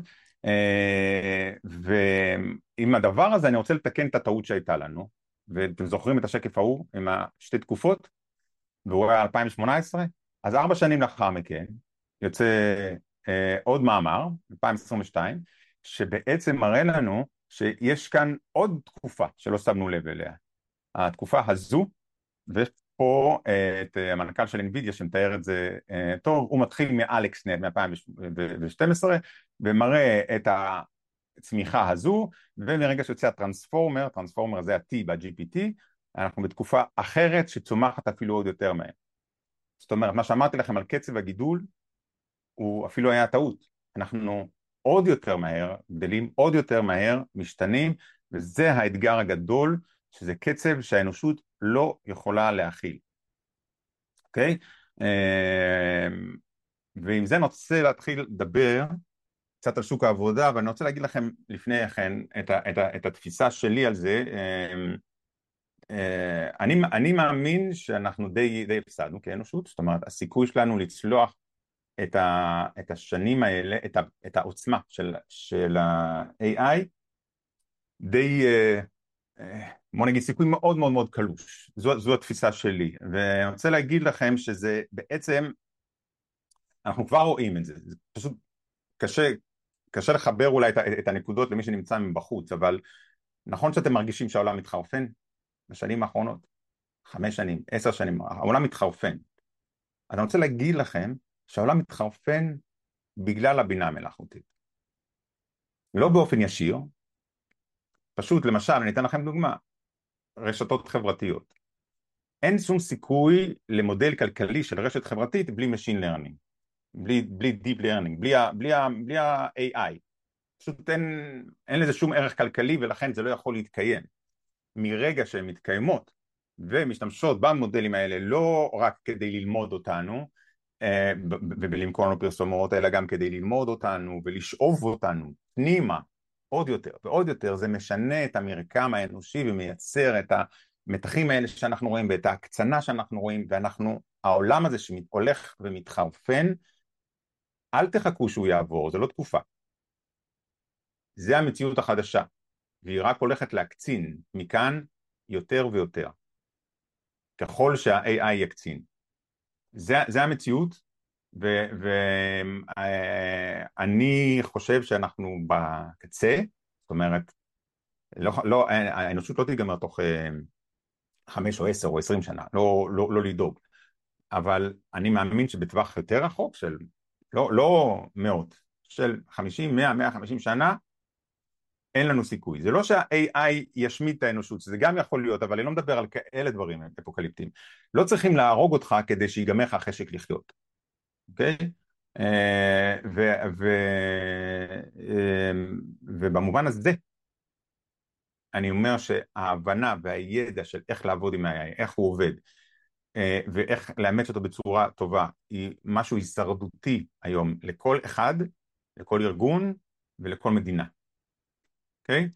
ועם הדבר הזה אני רוצה לתקן את הטעות שהייתה לנו, ואתם זוכרים את השקף ההוא עם השתי תקופות, והוא היה 2018, אז 4 שנים לאחר מכן יוצא עוד מאמר, 2022, שבעצם מראה לנו שיש כאן עוד תקופה שלא שמנו לב אליה. התקופה הזו, פה את המנכ"ל של NVIDIA שמתאר את זה טוב, הוא מתחיל מאלכסנט מ-2012 ומראה את הצמיחה הזו, ומרגע שיוצא הטרנספורמר זה ה-T ב-GPT, אנחנו בתקופה אחרת שצומחת אפילו עוד יותר מהר. זאת אומרת, מה שאמרתי לכם על קצב הגידול הוא אפילו היה טעות, אנחנו עוד יותר מהר, גדלים עוד יותר מהר, משתנים, וזה האתגר הגדול, שזה קצב שהאנושות לא יכולה להכיל, אוקיי? ועם זה אני רוצה להתחיל לדבר קצת על שוק העבודה, ואני רוצה להגיד לכם לפני כן את התפיסה שלי על זה. אני מאמין שאנחנו די הפסדנו כאנושות, זאת אומרת הסיכוי שלנו לצלוח את השנים האלה, את העוצמה של ה-AI, די בוא נגיד סיכוי מאוד מאוד מאוד קלוש, זו התפיסה שלי, ואני רוצה להגיד לכם שזה בעצם אנחנו כבר רואים את זה, זה פשוט קשה לחבר אולי את הנקודות למי שנמצא מבחוץ, אבל נכון שאתם מרגישים שהעולם מתחרפן בשנים האחרונות, 5 שנים, 10 שנים, העולם מתחרפן. אז אני רוצה להגיד לכם שהעולם מתחרפן בגלל הבינה המלאכותית. לא באופן ישיר, פשוט למשל, אני אתן לכם דוגמה, רשתות חברתיות. אין שום סיכוי למודל כלכלי של רשת חברתית בלי Machine Learning, בלי Deep Learning, בלי ה-AI. פשוט אין לזה שום ערך כלכלי ולכן זה לא יכול להתקיים. מרגע שהן מתקיימות ומשתמשות במודלים האלה לא רק כדי ללמוד אותנו ולמכור לנו פרסומות, אלא גם כדי ללמוד אותנו ולשאוב אותנו פנימה עוד יותר ועוד יותר, זה משנה את המרקם האנושי ומייצר את המתחים האלה שאנחנו רואים ואת ההקצנה שאנחנו רואים, העולם הזה שהולך ומתחרפן, אל תחכו שהוא יעבור, זה לא תקופה. זה המציאות החדשה, והיא רק הולכת להקצין מכאן יותר ויותר, ככל שה-AI יקצין. זה המציאות, ואני חושב שאנחנו בקצה, זאת אומרת, האנושות לא תיגמר תוך 5 או 10 או 20 שנה, לא לדאוג, אבל אני מאמין שבטווח יותר רחוק של, לא מאות, של 50, 100, 150 שנה, אין לנו סיכוי. זה לא שה-AI ישמיד את האנושות, זה גם יכול להיות, אבל אני לא מדבר על כאלה דברים אפוקליפטיים. לא צריכים להרוג אותך כדי שיגמר לך החשק לחיות. אוקיי? ובמובן הזה, אני אומר שההבנה והידע של איך לעבוד עם ה-AI, איך הוא עובד, ואיך לאמץ אותו בצורה טובה, היא משהו הישרדותי היום לכל אחד, לכל ארגון ולכל מדינה. אוקיי?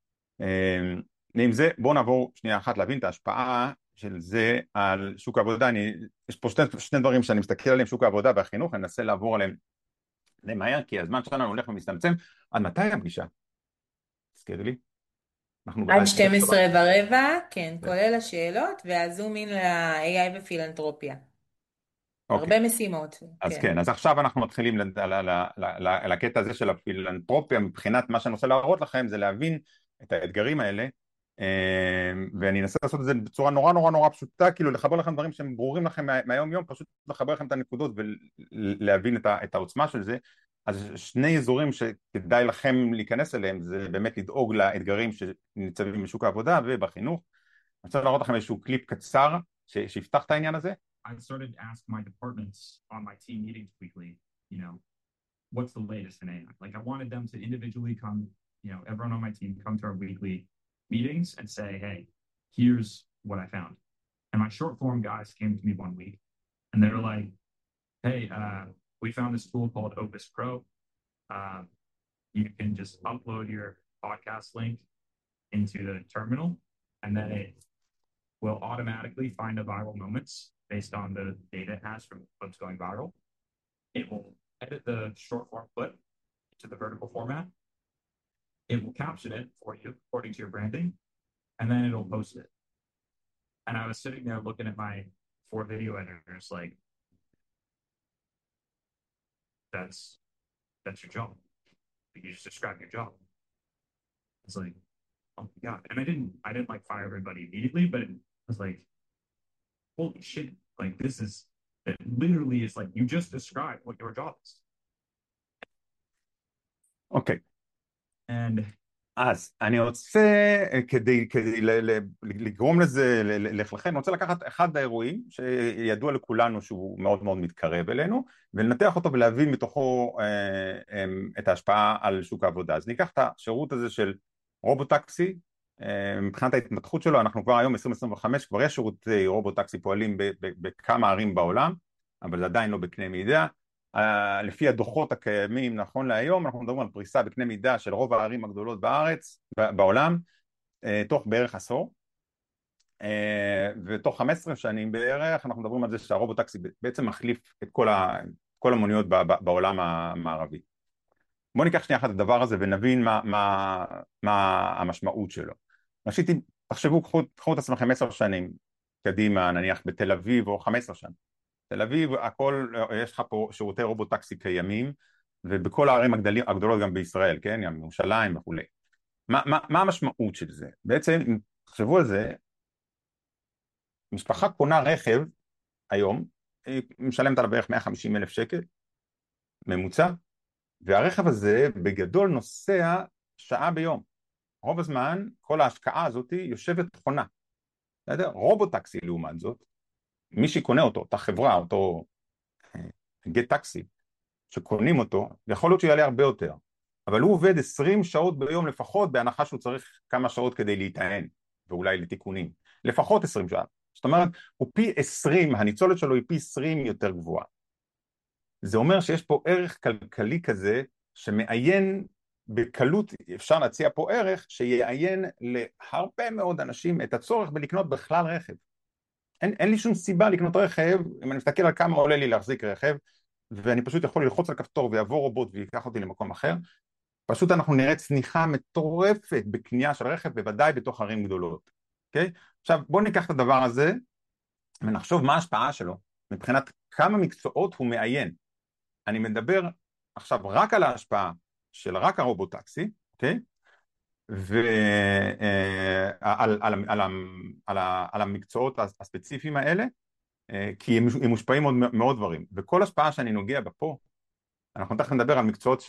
עם זה בואו נעבור שנייה אחת להבין את ההשפעה של זה על שוק העבודה. יש פה שני דברים שאני מסתכל עליהם, שוק העבודה והחינוך, אני אנסה לעבור עליהם למהר, כי הזמן שלנו הולך ומצטמצם. עד מתי הפגישה? תזכירי לי. עד 12:15, כן, כולל השאלות, והזום אין ל-AI ופילנטרופיה. הרבה משימות. אז כן, אז עכשיו אנחנו מתחילים לקטע הזה של הפילנטרופיה, מבחינת מה שאני רוצה להראות לכם, זה להבין את האתגרים האלה, ואני אנסה לעשות את זה בצורה נורא נורא נורא פשוטה, כאילו לחבר לכם דברים שהם ברורים לכם מהיום יום, פשוט לחבר לכם את הנקודות ולהבין את העוצמה של זה. אז שני אזורים שכדאי לכם להיכנס אליהם, זה באמת לדאוג לאתגרים שניצבים בשוק העבודה ובחינוך. אני רוצה להראות לכם איזשהו קליפ קצר שיפתח את העניין הזה. I started to ask my departments on my team meetings weekly, what's the latest in AI? Like, I wanted them to individually come, everyone on my team come to our weekly meetings and say, hey, here's what I found. And my short form guys came to me one week and they were like, hey, we found this tool called Opus Pro. You can just upload your podcast link into the terminal and then it will automatically find the viral moments based on the data it has from clips going viral. It will edit the short form clip to the vertical format. It will caption it for you according to your branding, and then it'll post it. And I was sitting there looking at my 4 video editors like, that's your job. You just describe your job. It's like, oh my God. And I didn't like fire everybody immediately, but it was like, holy shit, like it literally is like, you just described what your job is. Okay. And אז אני רוצה, כדי לגרום לזה לכם, אני רוצה לקחת אחד האירועים שידוע לכולנו שהוא מאוד מאוד מתקרב אלינו, ולנתח אותו ולהבין מתוכו את ההשפעה על שוק העבודה. אז ניקח את השירות הזה של רובוטקסי, מבחינת ההתמתחות שלו, אנחנו כבר היום 2025, כבר יש שירותי רובוטקסי פועלים בכמה ערים בעולם, אבל זה עדיין לא בקנה מידה. לפי הדוחות הקיימים נכון להיום, אנחנו מדברים על פריסה בקנה מידה של רוב הערים הגדולות בארץ, בעולם, תוך בערך עשור, ותוך 15 שנים בערך, אנחנו מדברים על זה שהרובוטקסי בעצם מחליף את כל המוניות בעולם המערבי. בואו ניקח שנייה אחת את הדבר הזה ונבין מה המשמעות שלו. ראשית, תחשבו, קחו את עצמכם 10 שנים קדימה, נניח בתל אביב, או 15 שנים. תל אביב, הכל, יש לך פה שירותי רובוטקסי קיימים, ובכל הערים הגדולות גם בישראל, כן, גם ירושלים וכולי. מה המשמעות של זה? בעצם, אם תחשבו על זה, משפחה קונה רכב היום, היא משלמת עליו בערך 150,000 שקל, ממוצע, והרכב הזה בגדול נוסע שעה ביום. רוב הזמן, כל ההשקעה הזאת יושבת חונה. בסדר? רובוטקסי לעומת זאת, מי שקונה אותו, אותה חברה, אותו גט טקסי, שקונים אותו, יכול להיות שהוא יעלה הרבה יותר. אבל הוא עובד 20 שעות ביום לפחות, בהנחה שהוא צריך כמה שעות כדי להיטען, ואולי לתיקונים. לפחות 20 שעות. זאת אומרת, הוא פי 20, הניצולת שלו היא פי 20 יותר גבוהה. זה אומר שיש פה ערך כלכלי כזה, שמעיין בקלות, אפשר להציע פה ערך, שיעיין להרבה מאוד אנשים את הצורך בלקנות בכלל רכב. אין לי שום סיבה לקנות רכב, אם אני מסתכל על כמה עולה לי להחזיק רכב, ואני פשוט יכול ללחוץ על כפתור ויעבור רובוט ויקח אותי למקום אחר, פשוט אנחנו נראה צניחה מטורפת בקנייה של רכב, בוודאי בתוך ערים גדולות. אוקיי? עכשיו בואו ניקח את הדבר הזה, ונחשוב מה ההשפעה שלו, מבחינת כמה מקצועות הוא מעיין. אני מדבר עכשיו רק על ההשפעה של רק הרובוטקסי, אוקיי? על המקצועות הספציפיים האלה, כי הם מושפעים מאוד דברים. וכל השפעה שאני נוגע בה פה, אנחנו תכף נדבר על מקצועות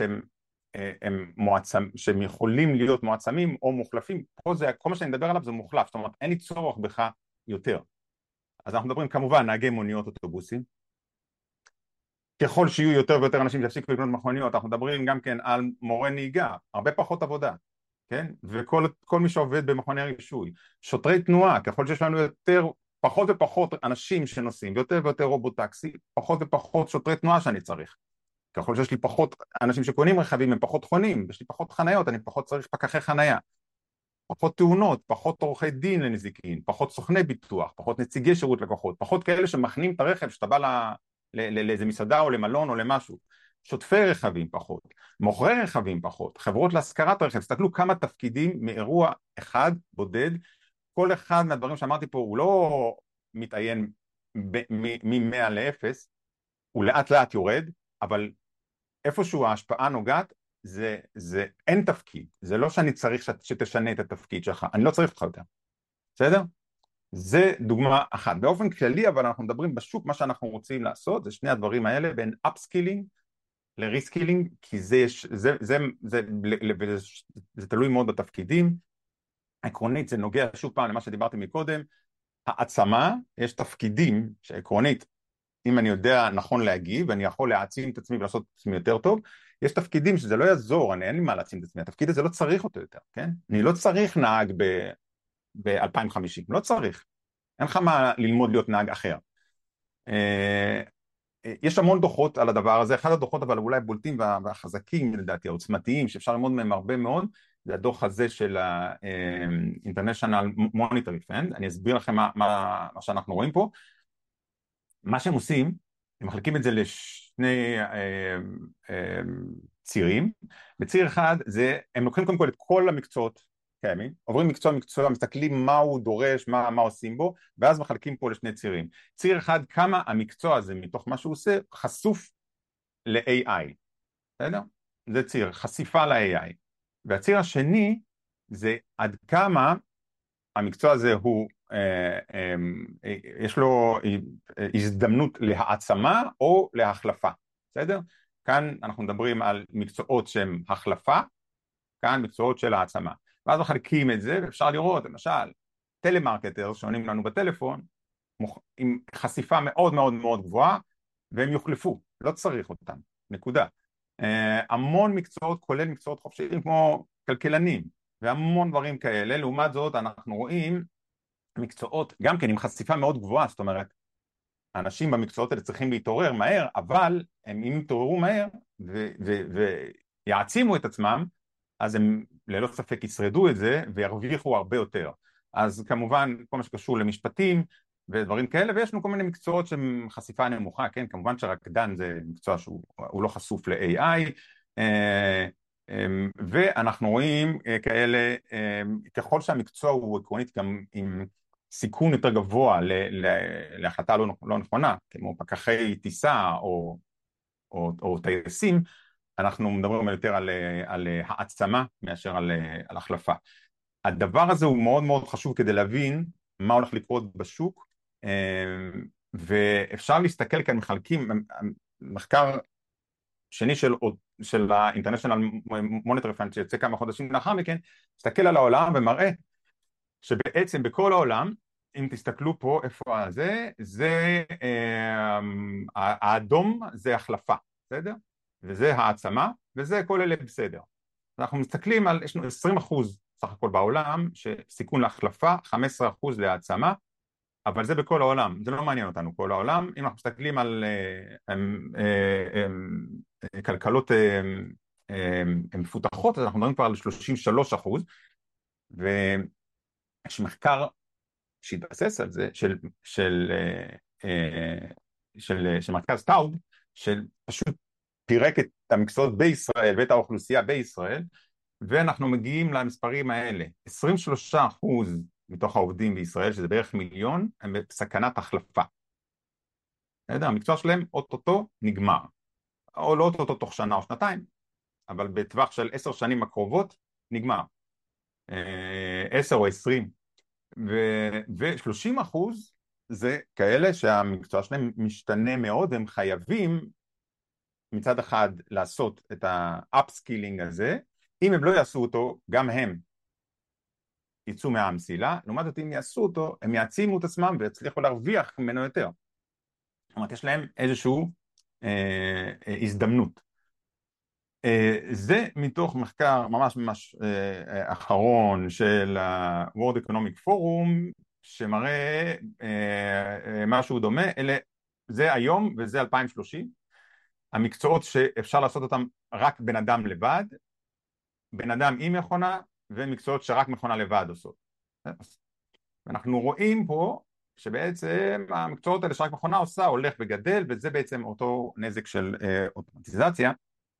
שהם יכולים להיות מועצמים או מוחלפים. פה זה, כל מה שאני מדבר עליו זה מוחלף, זאת אומרת, אין לי צורך בך יותר. אז אנחנו מדברים כמובן נהגי מוניות אוטובוסים, ככל שיהיו יותר ויותר אנשים שיפסיקו לקנות מכוניות, אנחנו מדברים גם כן על מורה נהיגה, הרבה פחות עבודה, כן? וכל מי שעובד במכוני רישוי, שוטרי תנועה, ככל שיש לנו פחות ופחות אנשים שנוסעים, ויותר ויותר רובוטקסי, פחות ופחות שוטרי תנועה שאני צריך. ככל שיש לי פחות אנשים שקונים רכבים, הם פחות חונים, יש לי פחות חניות, אני פחות צריך פקחי חנייה. פחות תאונות, פחות עורכי דין לנזיקין, פחות סוכני ביטוח, פחות נציגי שירות לקוחות, פחות כאלה שמכנים את הרכב שאתה בא לאיזה מסעדה או למלון או למשהו. שוטפי רכבים פחות, מוכרי רכבים פחות, חברות להשכרת רכב, תסתכלו כמה תפקידים מאירוע אחד בודד, כל אחד מהדברים שאמרתי פה הוא לא מתעיין מ-100 ל-0, הוא לאט לאט יורד, אבל איפשהו ההשפעה נוגעת, זה אין תפקיד, זה לא שאני צריך שתשנה את התפקיד שלך, אני לא צריך אותך יותר, בסדר? זה דוגמה אחת. באופן כללי, אבל אנחנו מדברים בשוק, מה שאנחנו רוצים לעשות, זה שני הדברים האלה, בין אפסקילינג לריסקילינג, כי זה תלוי מאוד בתפקידים. עקרונית, זה נוגע שוב פעם למה שדיברתי מקודם, העצמה, יש תפקידים שעקרונית, אם אני יודע נכון להגיב, ואני יכול להעצים את עצמי ולעשות את עצמי יותר טוב, יש תפקידים שזה לא יעזור, אין לי מה להעצים את עצמי, התפקיד הזה לא צריך אותו יותר, כן? אני לא צריך נהג ב-2050, לא צריך. אין לך מה ללמוד להיות נהג אחר. יש המון דוחות על הדבר הזה, אחד הדוחות אבל אולי בולטים והחזקים לדעתי, העוצמתיים, שאפשר ללמוד מהם הרבה מאוד, זה הדוח הזה של ה-International Monetary Fund, אני אסביר לכם מה שאנחנו רואים פה. מה שהם עושים, הם מחלקים את זה לשני צירים. בציר אחד, הם לוקחים קודם כל את כל המקצועות קיימים, עוברים מקצוע, מסתכלים מה הוא דורש, מה עושים בו, ואז מחלקים פה לשני צירים. ציר אחד, כמה המקצוע הזה מתוך מה שהוא עושה, חשוף ל-AI. בסדר? זה ציר, חשיפה ל-AI. והציר השני, זה עד כמה המקצוע הזה הוא, יש לו הזדמנות להעצמה או להחלפה. בסדר? כאן אנחנו מדברים על מקצועות שהם החלפה, כאן מקצועות של העצמה. ואז מחלקים את זה, ואפשר לראות, למשל, טלמרקטר שעונים לנו בטלפון, עם חשיפה מאוד מאוד מאוד גבוהה, והם יוחלפו, לא צריך אותם, נקודה. המון מקצועות, כולל מקצועות חופשיים, כמו כלכלנים, והמון דברים כאלה, לעומת זאת אנחנו רואים מקצועות, גם כן עם חשיפה מאוד גבוהה, זאת אומרת, האנשים במקצועות האלה צריכים להתעורר מהר, אבל הם אם יתעוררו מהר, ויעצימו את עצמם, אז הם ללא ספק ישרדו את זה וירוויחו הרבה יותר. אז כמובן כל מה שקשור למשפטים ודברים כאלה, ויש לנו כל מיני מקצועות שהם חשיפה נמוכה, כן? כמובן שרקדן זה מקצוע שהוא לא חשוף ל-AI, ואנחנו רואים כאלה, ככל שהמקצוע הוא עקרונית גם עם סיכון יותר גבוה להחלטה לא נכונה, כמו פקחי טיסה או טייסים, אנחנו מדברים יותר על העצמה מאשר על החלפה. הדבר הזה הוא מאוד מאוד חשוב כדי להבין מה הולך לקרות בשוק, ואפשר להסתכל כאן, מחלקים, מחקר שני של ה-International Monetary Fund שיוצא כמה חודשים לאחר מכן, מסתכל על העולם ומראה שבעצם בכל העולם, אם תסתכלו פה איפה זה האדום זה החלפה, בסדר? וזה העצמה, וזה כל אלה בסדר. אנחנו מסתכלים על, יש לנו 20% סך הכל בעולם, שסיכון להחלפה, 15% להעצמה, אבל זה בכל העולם, זה לא מעניין אותנו כל העולם. אם אנחנו מסתכלים על כלכלות מפותחות, אז אנחנו מדברים כבר על 33%, ויש מחקר שהתבסס על זה, של מרכז טאוב, שפשוט פירק את המקצועות בישראל ואת האוכלוסייה בישראל, ואנחנו מגיעים למספרים האלה. 23% מתוך העובדים בישראל, שזה בערך מיליון, הם בסכנת החלפה. המקצוע שלהם אוטוטו נגמר, או לא אוטוטו תוך שנה או שנתיים, אבל בטווח של 10 שנים הקרובות נגמר. 10 או 20. ו-30% זה כאלה שהמקצוע שלהם משתנה מאוד, והם חייבים מצד אחד לעשות את האפסקילינג הזה. אם הם לא יעשו אותו, גם הם יצאו מהמסילה. לעומת זאת, אם יעשו אותו, הם יעצימו את עצמם ויצליחו להרוויח ממנו יותר. זאת אומרת, יש להם איזושהי הזדמנות. זה מתוך מחקר ממש אחרון של ה-World Economic Forum, שמראה משהו דומה. זה היום וזה 2030. המקצועות שאפשר לעשות אותם רק בן אדם לבד, בן אדם עם מכונה, ומקצועות שרק מכונה לבד עושות. אנחנו רואים פה שבעצם המקצועות האלה שרק מכונה עושה הולך וגדל, וזה בעצם אותו נזק של אוטומטיזציה.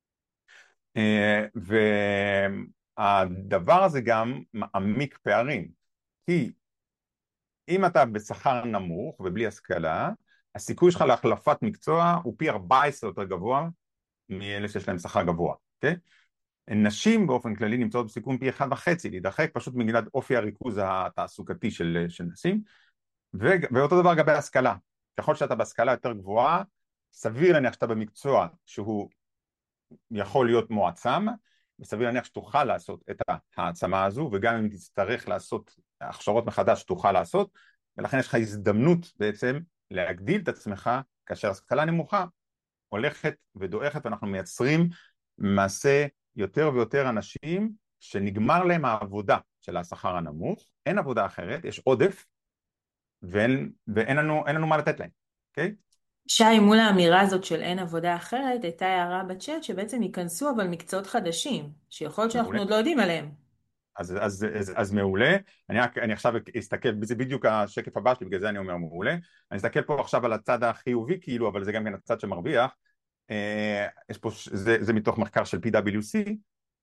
והדבר הזה גם מעמיק פערים, כי אם אתה בשכר נמוך ובלי השכלה, הסיכוי שלך להחלפת מקצוע הוא פי 14 יותר גבוה מאלה שיש להם שכר גבוה, אוקיי? נשים באופן כללי נמצאות בסיכון פי 1.5 להידחק, פשוט בגלל אופי הריכוז התעסוקתי של נשים, ואותו דבר לגבי השכלה. ככל שאתה בהשכלה יותר גבוהה, סביר להניח שאתה במקצוע שהוא יכול להיות מועצם, וסביר להניח שתוכל לעשות את העצמה הזו, וגם אם תצטרך לעשות הכשרות מחדש תוכל לעשות, ולכן יש לך הזדמנות בעצם להגדיל את עצמך, כאשר השכלה נמוכה הולכת ודועכת, ואנחנו מייצרים מעשה יותר ויותר אנשים שנגמר להם העבודה של השכר הנמוך, אין עבודה אחרת, יש עודף, ואין לנו מה לתת להם, אוקיי? שי, מול האמירה הזאת של אין עבודה אחרת, הייתה הערה בצ'אט שבעצם ייכנסו אבל מקצועות חדשים, שיכול להיות שאנחנו עוד לא יודעים עליהם. אז מעולה. אני עכשיו אסתכל, זה בדיוק השקף הבא שלי, בגלל זה אני אומר מעולה. אני אסתכל פה עכשיו על הצד החיובי כאילו, אבל זה גם כן הצד שמרוויח. יש פה, זה מתוך מחקר של PwC,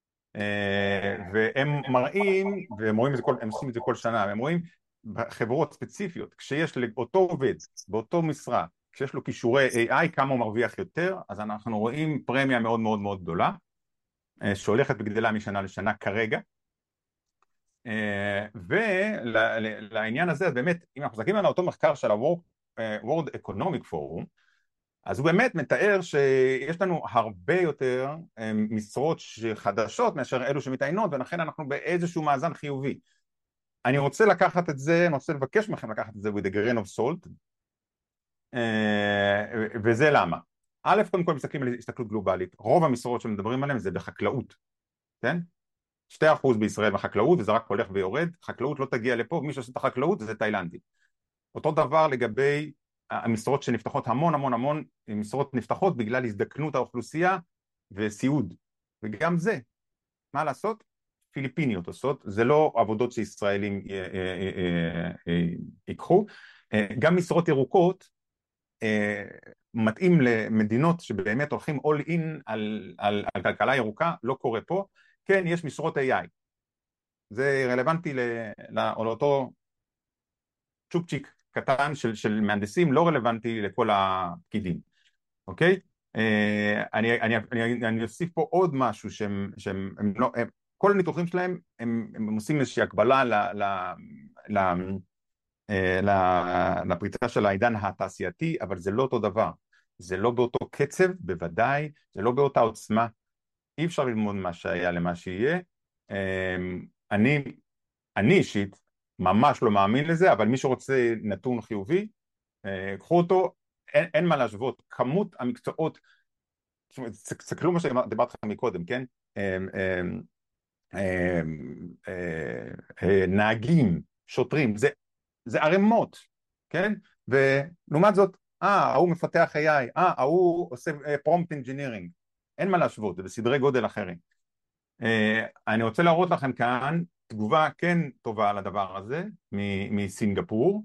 והם מראים, והם רואים את זה, הם עושים את זה כל שנה, הם רואים בחברות ספציפיות, כשיש לאותו עובד, באותו משרה, כשיש לו כישורי AI, כמה הוא מרוויח יותר, אז אנחנו רואים פרמיה מאוד מאוד מאוד גדולה, שהולכת בגדלה משנה לשנה כרגע, ולעניין הזה, אז באמת, אם אנחנו מסתכלים על אותו מחקר של ה-World Economic Forum, אז הוא באמת מתאר שיש לנו הרבה יותר משרות חדשות מאשר אלו שמתעיינות, ולכן אנחנו באיזשהו מאזן חיובי. אני רוצה לקחת את זה, אני רוצה לבקש מכם לקחת את זה with a grain of salt, וזה למה. א', קודם כל מסתכלים על הסתכלות גלובלית, רוב המשרות שמדברים עליהן זה בחקלאות, כן? 2% בישראל בחקלאות, וזה רק הולך ויורד, חקלאות לא תגיע לפה, מי שעושה את החקלאות זה תאילנדי. אותו דבר לגבי המשרות שנפתחות המון, משרות נפתחות בגלל הזדקנות האוכלוסייה וסיעוד, וגם זה, מה לעשות? פיליפיניות עושות, זה לא עבודות שישראלים ייקחו, גם משרות ירוקות מתאים למדינות שבאמת הולכים all in על כלכלה ירוקה, לא קורה פה, כן, יש משרות AI, זה רלוונטי לאותו צ'ופצ'יק קטן של מהנדסים, לא רלוונטי לכל הפקידים, אוקיי? אני אוסיף פה עוד משהו שהם לא, כל הניתוחים שלהם הם עושים איזושהי הקבלה לפריצה של העידן התעשייתי, אבל זה לא אותו דבר, זה לא באותו קצב, בוודאי, זה לא באותה עוצמה, אי אפשר ללמוד מה שהיה למה שיהיה. אני אישית ממש לא מאמין לזה, אבל מי שרוצה נתון חיובי, קחו אותו, אין מה להשוות, כמות המקצועות, תסתכלו מה שדיברתי לך מקודם, כן? נהגים, שוטרים, זה ערימות, כן? ולעומת זאת, ההוא מפתח AI, ההוא עושה prompt engineering, אין מה להשוות, זה בסדרי גודל אחרים. אני רוצה להראות לכם כאן תגובה כן טובה על הדבר הזה מסינגפור.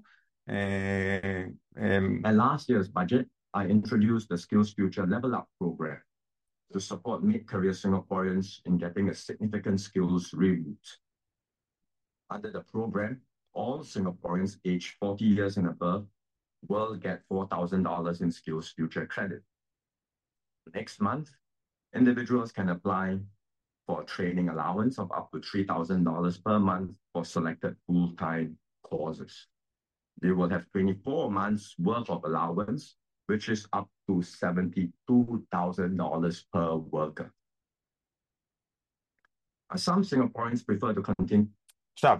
At last year's budget, I introduced the Skills Future Level Up program to support mid-career Singaporeans in getting a significant skills reboot. Under the program, all Singaporeans aged 40 years and above will get $4,000 in Skills Future credit. Next month, individuals can apply for a training allowance of up to $3,000 per month for selected full-time courses. They will have 24 months worth of allowance, which is up to $72,000 per worker. Some Singaporeans prefer to continue. עכשיו,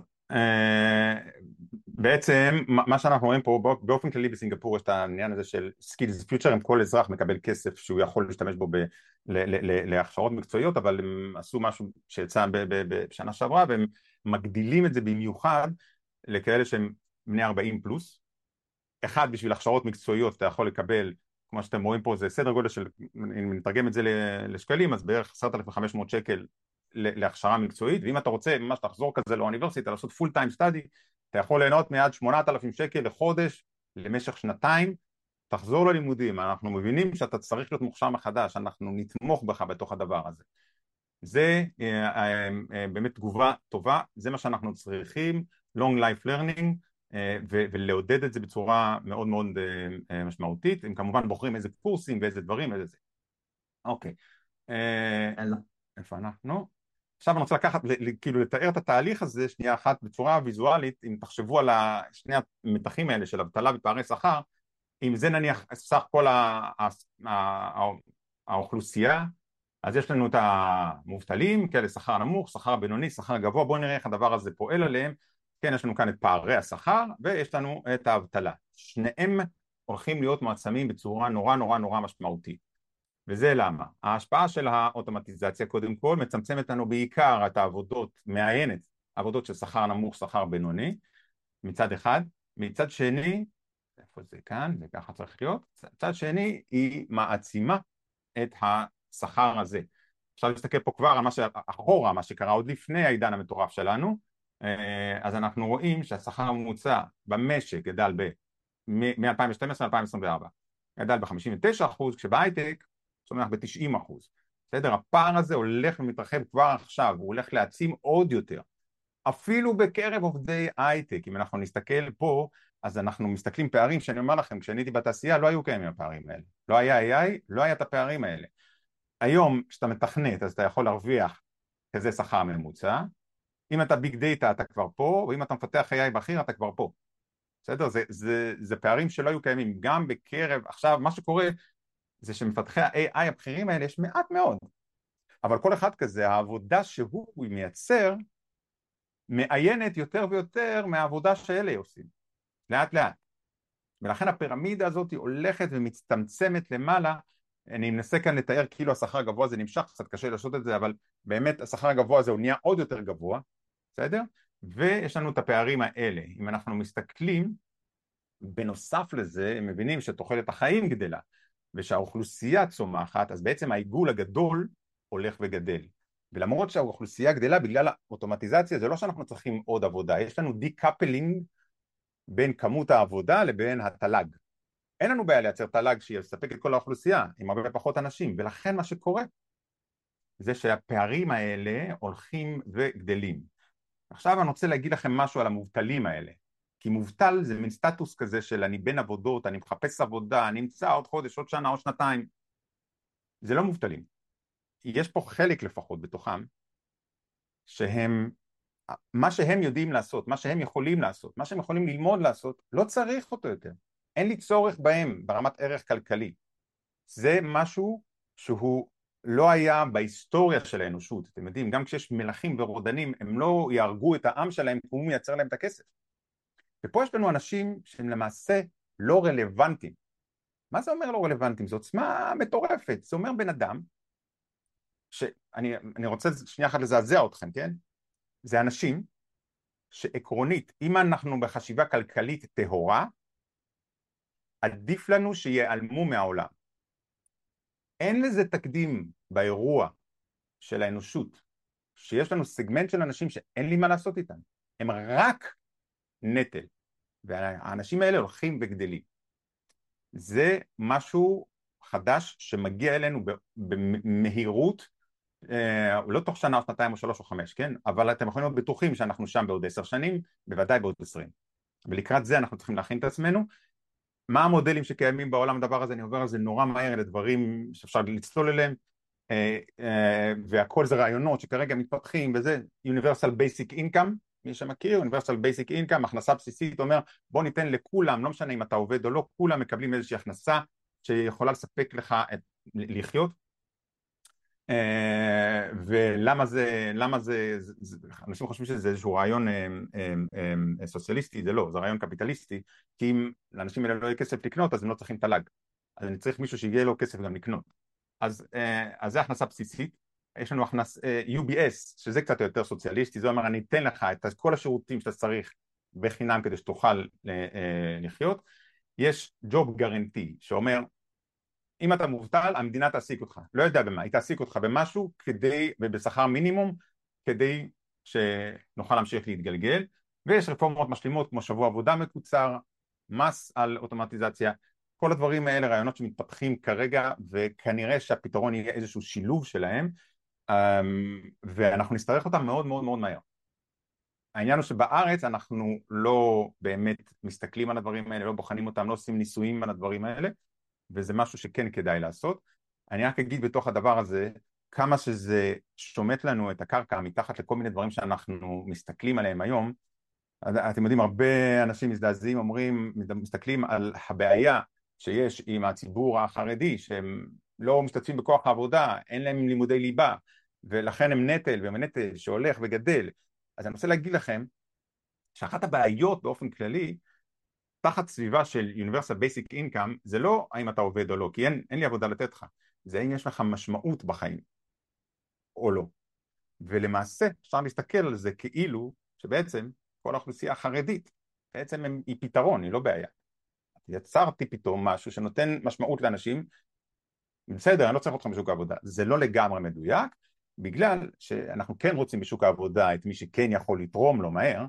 בעצם מה שאנחנו רואים פה באופן כללי בסינגפור יש את העניין הזה של Skills Future, עם כל אזרח מקבל כסף שהוא יכול להשתמש בו להכשרות מקצועיות, אבל הם עשו משהו שיצא בשנה שעברה והם מגדילים את זה במיוחד לכאלה שהם בני 40 פלוס. אחד, בשביל הכשרות מקצועיות אתה יכול לקבל, כמו שאתם רואים פה, זה סדר גודל של, אם נתרגם את זה לשקלים, אז בערך 10,500 שקל להכשרה מקצועית, ואם אתה רוצה ממש לחזור כזה לאוניברסיטה, לעשות פול טיים סטאדי, אתה יכול ליהנות מעד 8,000 שקל לחודש למשך שנתיים, תחזור ללימודים, אנחנו מבינים שאתה צריך להיות מוכשר מחדש, אנחנו נתמוך בך בתוך הדבר הזה. זה באמת תגובה טובה, זה מה שאנחנו צריכים, long life learning, ולעודד את זה בצורה מאוד מאוד משמעותית, הם כמובן בוחרים איזה קורסים ואיזה דברים ואיזה זה. אוקיי, איפה אנחנו? עכשיו אני רוצה לקחת, כאילו לתאר את התהליך הזה שנייה אחת בצורה ויזואלית, אם תחשבו על שני המתחים האלה של אבטלה ופערי שכר, אם זה נניח סך כל האוכלוסייה, אז יש לנו את המובטלים, כאלה שכר נמוך, שכר בינוני, שכר גבוה, בואו נראה איך הדבר הזה פועל עליהם, כן, יש לנו כאן את פערי השכר, ויש לנו את האבטלה. שניהם הולכים להיות מועצמים בצורה נורא נורא נורא משמעותית. וזה למה? ההשפעה של האוטומטיזציה קודם כל מצמצמת לנו בעיקר את העבודות, מעיינת, עבודות של שכר נמוך, שכר בינוני, מצד אחד. מצד שני, איפה זה כאן? זה ככה צריך להיות. מצד שני, היא מעצימה את השכר הזה. עכשיו נסתכל פה כבר על מה שאחורה, מה שקרה עוד לפני העידן המטורף שלנו, אז אנחנו רואים שהשכר הממוצע במשק גדל מ-2012 ל-2024, גדל ב-59%, כשבהייטק צומח ב-90%. בסדר? הפער הזה הולך ומתרחב כבר עכשיו, הוא הולך להעצים עוד יותר. אפילו בקרב עובדי הייטק, אם אנחנו נסתכל פה, אז אנחנו מסתכלים פערים שאני אומר לכם, כשאני הייתי בתעשייה לא היו קיימים הפערים האלה. לא היה AI, לא היה את הפערים האלה. היום כשאתה מתכנת אז אתה יכול להרוויח כזה שכר ממוצע, אם אתה ביג דאטה אתה כבר פה, ואם אתה מפתח AI בכיר אתה כבר פה. בסדר? זה פערים שלא היו קיימים, גם בקרב, עכשיו מה שקורה זה שמפתחי ה-AI הבכירים האלה יש מעט מאוד, אבל כל אחד כזה, העבודה שהוא מייצר, מעיינת יותר ויותר מהעבודה שאלה עושים, לאט לאט. ולכן הפירמידה הזאת היא הולכת ומצטמצמת למעלה, אני מנסה כאן לתאר כאילו השכר הגבוה זה נמשך, קצת קשה לעשות את זה, אבל באמת השכר הגבוה הזה הוא נהיה עוד יותר גבוה, בסדר? ויש לנו את הפערים האלה, אם אנחנו מסתכלים, בנוסף לזה, הם מבינים שתוחלת החיים גדלה, ושהאוכלוסייה צומחת, אז בעצם העיגול הגדול הולך וגדל. ולמרות שהאוכלוסייה גדלה בגלל האוטומטיזציה, זה לא שאנחנו צריכים עוד עבודה, יש לנו דיקאפלינג בין כמות העבודה לבין התל"ג. אין לנו בעיה לייצר תל"ג שיספק את כל האוכלוסייה, עם הרבה פחות אנשים, ולכן מה שקורה, זה שהפערים האלה הולכים וגדלים. עכשיו אני רוצה להגיד לכם משהו על המובטלים האלה, כי מובטל זה מין סטטוס כזה של אני בין עבודות, אני מחפש עבודה, אני אמצא עוד חודש, עוד שנה, עוד שנתיים. זה לא מובטלים. יש פה חלק לפחות בתוכם, שהם, מה שהם יודעים לעשות, מה שהם יכולים לעשות, מה שהם יכולים ללמוד לעשות, לא צריך אותו יותר. אין לי צורך בהם ברמת ערך כלכלי. זה משהו שהוא לא היה בהיסטוריה של האנושות. אתם יודעים, גם כשיש מלכים ורודנים, הם לא יהרגו את העם שלהם, כי הוא מייצר להם את הכסף. ופה יש לנו אנשים שהם למעשה לא רלוונטיים. מה זה אומר לא רלוונטיים? זו עוצמה מטורפת. זה אומר בן אדם, שאני רוצה שנייה אחת לזעזע אתכם, כן? זה אנשים שעקרונית, אם אנחנו בחשיבה כלכלית טהורה, עדיף לנו שיעלמו מהעולם. אין לזה תקדים באירוע של האנושות, שיש לנו סגמנט של אנשים שאין לי מה לעשות איתם. הם רק נטל, והאנשים האלה הולכים וגדלים. זה משהו חדש שמגיע אלינו במהירות, לא תוך שנה או שנתיים או 3 או 5, כן? אבל אתם יכולים להיות בטוחים שאנחנו שם בעוד 10 שנים, בוודאי בעוד 20. ולקראת זה אנחנו צריכים להכין את עצמנו. מה המודלים שקיימים בעולם הדבר הזה? אני עובר על זה נורא מהר, אלה דברים שאפשר לצלול אליהם, והכל זה רעיונות שכרגע מתפתחים, וזה Universal Basic Income, מי שמכיר, Universal Basic Income, הכנסה בסיסית, אומר בוא ניתן לכולם, לא משנה אם אתה עובד או לא, כולם מקבלים איזושהי הכנסה שיכולה לספק לך לחיות. ולמה זה, אנשים חושבים שזה איזשהו רעיון סוציאליסטי, זה לא, זה רעיון קפיטליסטי, כי אם לאנשים האלה לא יהיה כסף לקנות, אז הם לא צריכים תל"ג, אז אני צריך מישהו שיהיה לו כסף גם לקנות. אז זה הכנסה בסיסית. יש לנו UBS, שזה קצת יותר סוציאליסטי, זה אומר אני אתן לך את כל השירותים שאתה צריך בחינם כדי שתוכל לחיות. יש Job Guarantee, שאומר אם אתה מובטל, המדינה תעסיק אותך, לא יודע במה, היא תעסיק אותך במשהו ובשכר מינימום, כדי שנוכל להמשיך להתגלגל. ויש רפורמות משלימות כמו שבוע עבודה מקוצר, מס על אוטומטיזציה, כל הדברים האלה רעיונות שמתפתחים כרגע, וכנראה שהפתרון יהיה איזשהו שילוב שלהם, ואנחנו נצטרך אותם מאוד מאוד מאוד מהר. העניין הוא שבארץ אנחנו לא באמת מסתכלים על הדברים האלה, לא בוחנים אותם, לא עושים ניסויים על הדברים האלה, וזה משהו שכן כדאי לעשות. אני רק אגיד בתוך הדבר הזה, כמה שזה שומט לנו את הקרקע מתחת לכל מיני דברים שאנחנו מסתכלים עליהם היום. אתם יודעים, הרבה אנשים מזדעזעים, מסתכלים על הבעיה שיש עם הציבור החרדי, שהם לא משתתפים בכוח העבודה, אין להם לימודי ליבה, ולכן הם נטל, והם נטל שהולך וגדל. אז אני רוצה להגיד לכם, שאחת הבעיות באופן כללי, תחת סביבה של Universal Basic Income, זה לא האם אתה עובד או לא, כי אין לי עבודה לתת לך, זה האם יש לך משמעות בחיים, או לא. ולמעשה, אפשר להסתכל על זה כאילו, שבעצם כל האוכלוסייה החרדית, בעצם היא פתרון, היא לא בעיה. יצרתי פתאום משהו שנותן משמעות לאנשים, בסדר, אני לא צריך אתכם בשוק העבודה, זה לא לגמרי מדויק, בגלל שאנחנו כן רוצים בשוק העבודה את מי שכן יכול לתרום לו מהר,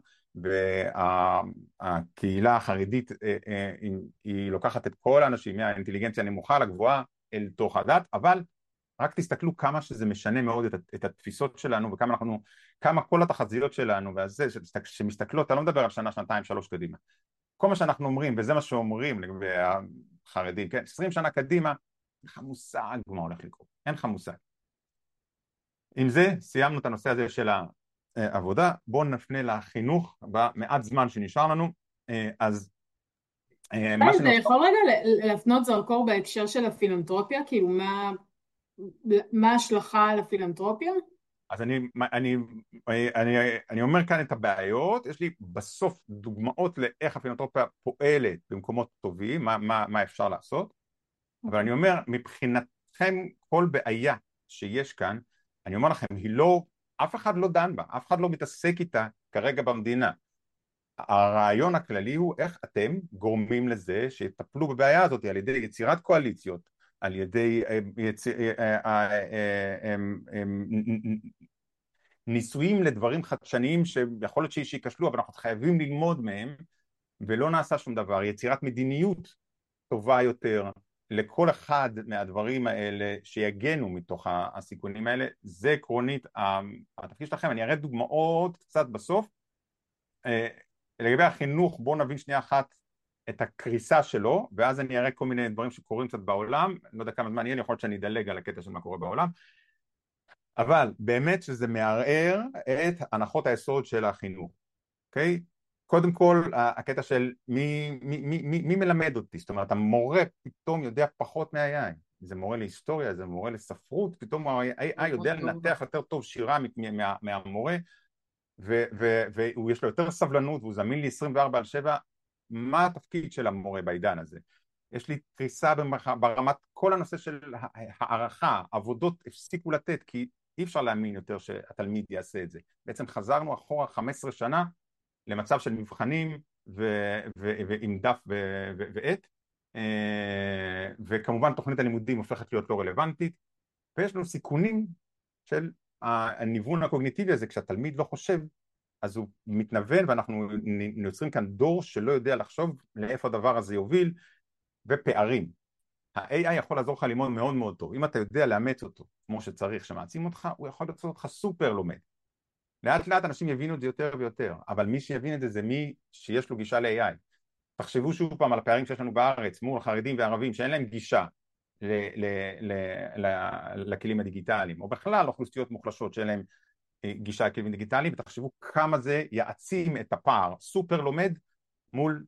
והקהילה החרדית היא לוקחת את כל האנשים מהאינטליגנציה הנמוכה לגבוהה אל תוך הדת, אבל רק תסתכלו כמה שזה משנה מאוד את התפיסות שלנו, כמה כל התחזיות שלנו, וזה שמסתכלות, אני לא מדבר על שנה, שנתיים, 3 קדימה. כל מה שאנחנו אומרים, וזה מה שאומרים לגבי החרדים, כן? 20 שנה קדימה, אין לך מושג מה הולך לקרות, אין לך מושג. עם זה סיימנו את הנושא הזה של העבודה, בואו נפנה לחינוך במעט זמן שנשאר לנו. אז מה אתה יכול רגע להפנות זרקור בהקשר של הפילנתרופיה, כאילו מה ההשלכה על הפילנתרופיה? אז אני אומר כאן את הבעיות, יש לי בסוף דוגמאות לאיך הפילנתרופיה פועלת במקומות טובים, מה אפשר לעשות, אבל אני אומר, מבחינתכם כל בעיה שיש כאן, אני אומר לכם, אף אחד לא דן בה, אף אחד לא מתעסק איתה כרגע במדינה. הרעיון הכללי הוא איך אתם גורמים לזה שיטפלו בבעיה הזאת על ידי יצירת קואליציות, על ידי ניסויים לדברים חדשניים שיכול להיות שיכשלו, אבל אנחנו חייבים ללמוד מהם, ולא נעשה שום דבר. יצירת מדיניות טובה יותר לכל אחד מהדברים האלה שיגנו מתוך הסיכונים האלה, זה עקרונית התפקיד שלכם. אני אראה דוגמאות קצת בסוף, לגבי החינוך, בואו נבין שנייה אחת את הקריסה שלו, ואז אני אראה כל מיני דברים שקורים קצת בעולם, לא יודע כמה זמן יהיה לי, יכול להיות שאני אדלג על הקטע של מה קורה בעולם, אבל באמת שזה מערער את הנחות היסוד של החינוך, אוקיי? קודם כל, הקטע של מי מלמד אותי, זאת אומרת, המורה פתאום יודע פחות מה-AI, זה מורה להיסטוריה, זה מורה לספרות, פתאום ה-AI יודע לנתח יותר טוב שירה מהמורה, ויש לו יותר סבלנות, והוא זמין לי 24/7, מה התפקיד של המורה בעידן הזה? יש לי קריסה ברמת כל הנושא של הערכה, עבודות הפסיקו לתת, כי אי אפשר להאמין יותר שהתלמיד יעשה את זה. בעצם חזרנו אחורה 15 שנה למצב של מבחנים ועם דף ועט, וכמובן תוכנית הלימודים הופכת להיות לא רלוונטית, ויש לנו סיכונים של הניוון הקוגניטיבי הזה, כשהתלמיד לא חושב, אז הוא מתנוון, ואנחנו יוצרים כאן דור שלא יודע לחשוב לאיפה הדבר הזה יוביל, ופערים. ה-AI יכול לעזור לך ללמוד מאוד מאוד טוב, אם אתה יודע לאמץ אותו כמו שצריך, שמעצים אותך, הוא יכול לעשות אותך סופר לומד. לאט לאט אנשים יבינו את זה יותר ויותר, אבל מי שיבין את זה זה מי שיש לו גישה ל-AI. תחשבו שוב פעם על הפערים שיש לנו בארץ, מול חרדים וערבים שאין להם גישה לכלים הדיגיטליים, או בכלל אוכלוסיות מוחלשות שאין להם גישה לכלים דיגיטליים, ותחשבו כמה זה יעצים את הפער, סופר לומד מול,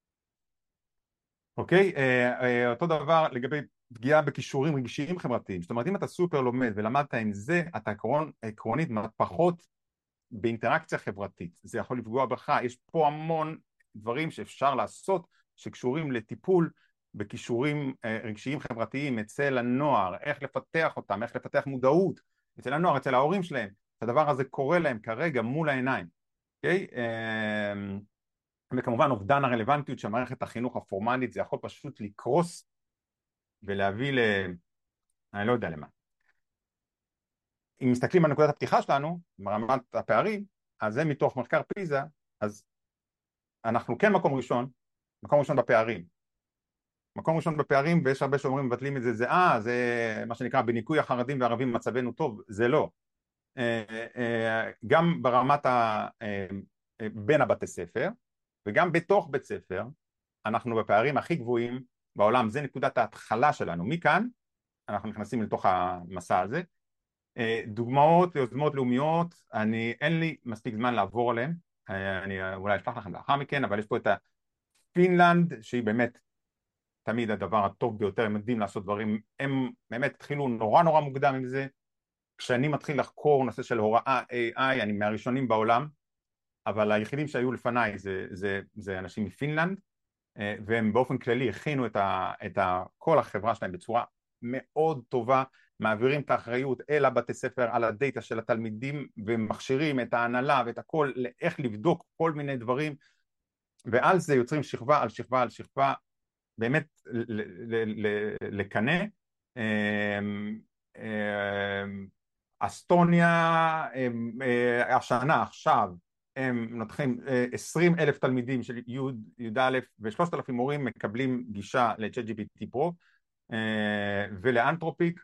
אוקיי? אותו דבר לגבי פגיעה בכישורים רגשיים חברתיים, זאת אומרת אם אתה סופר לומד ולמדת עם זה, אתה עקרונית פחות באינטראקציה חברתית, זה יכול לפגוע בך, יש פה המון דברים שאפשר לעשות שקשורים לטיפול בכישורים רגשיים חברתיים אצל הנוער, איך לפתח אותם, איך לפתח מודעות אצל הנוער, אצל ההורים שלהם, הדבר הזה קורה להם כרגע מול העיניים, אוקיי? וכמובן אובדן הרלוונטיות של מערכת החינוך הפורמלית, זה יכול פשוט לקרוס ולהביא אני לא יודע למה. אם מסתכלים על נקודת הפתיחה שלנו, ברמת הפערים, אז זה מתוך מחקר פיזה, אז אנחנו כן מקום ראשון בפערים. מקום ראשון בפערים, ויש הרבה שאומרים מבטלים את זה, זה מה שנקרא בניקוי החרדים והערבים מצבנו טוב, זה לא. גם ברמת בין הבתי ספר, וגם בתוך בית ספר, אנחנו בפערים הכי גבוהים בעולם, זה נקודת ההתחלה שלנו. מכאן אנחנו נכנסים לתוך המסע הזה. דוגמאות ליוזמות לאומיות, אין לי מספיק זמן לעבור עליהן, אני אולי אשלח לכם לאחר מכן, אבל יש פה את פינלנד, שהיא באמת תמיד הדבר הטוב ביותר, הם יודעים לעשות דברים, הם באמת התחילו נורא מוקדם עם זה, כשאני מתחיל לחקור נושא של הוראה AI, אני מהראשונים בעולם, אבל היחידים שהיו לפניי זה אנשים מפינלנד, והם באופן כללי הכינו את כל החברה שלהם בצורה מאוד טובה, מעבירים את האחריות אל הבתי ספר, על הדאטה של התלמידים, ומכשירים את ההנהלה ואת הכל, לאיך לבדוק כל מיני דברים, ועל זה יוצרים שכבה על שכבה על שכבה, באמת לקנה. אסטוניה, השנה, עכשיו, הם נותנים 20,000 תלמידים של י"א ו3,000 מורים מקבלים גישה ל-ChatGPT Pro, ולאנתרופיק,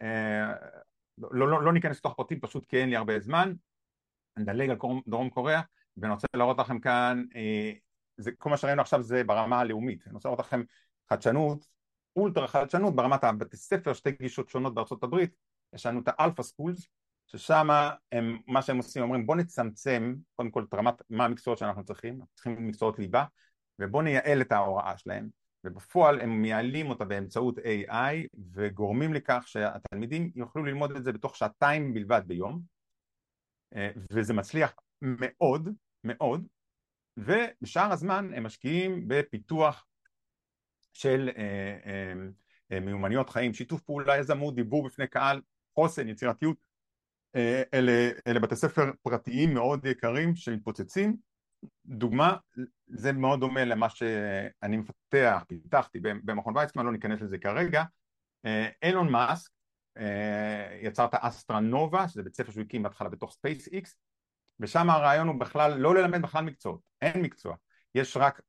לא ניכנס לתוך פרטים פשוט כי אין לי הרבה זמן, נדלג על דרום קוריאה, ואני רוצה להראות לכם כאן, כל מה שראינו עכשיו זה ברמה הלאומית, אני רוצה להראות לכם חדשנות, אולטרה חדשנות ברמת הבתי ספר, שתי גישות שונות בארצות הברית, יש לנו את האלפא סקולס, ששם מה שהם עושים, אומרים בוא נצמצם קודם כל את רמת מה המקצועות שאנחנו צריכים מקצועות ליבה, ובוא נייעל את ההוראה שלהם, ובפועל הם מייעלים אותה באמצעות AI, וגורמים לכך שהתלמידים יוכלו ללמוד את זה בתוך 2 שעות בלבד ביום, וזה מצליח מאוד מאוד, ובשאר הזמן הם משקיעים בפיתוח של מיומנויות חיים, שיתוף פעולה, יזמות, דיבור בפני קהל, חוסן, יצירתיות, אלה בתי ספר פרטיים מאוד יקרים שמתפוצצים. דוגמה, זה מאוד דומה למה שאני פיתחתי במכון ויצמן, לא ניכנס לזה כרגע. אילון מאסק יצר את האסטרנובה, שזה בית ספר שהוא הקים בהתחלה בתוך SpaceX, ושם הרעיון הוא בכלל לא ללמד בכלל מקצועות, אין מקצוע, יש רק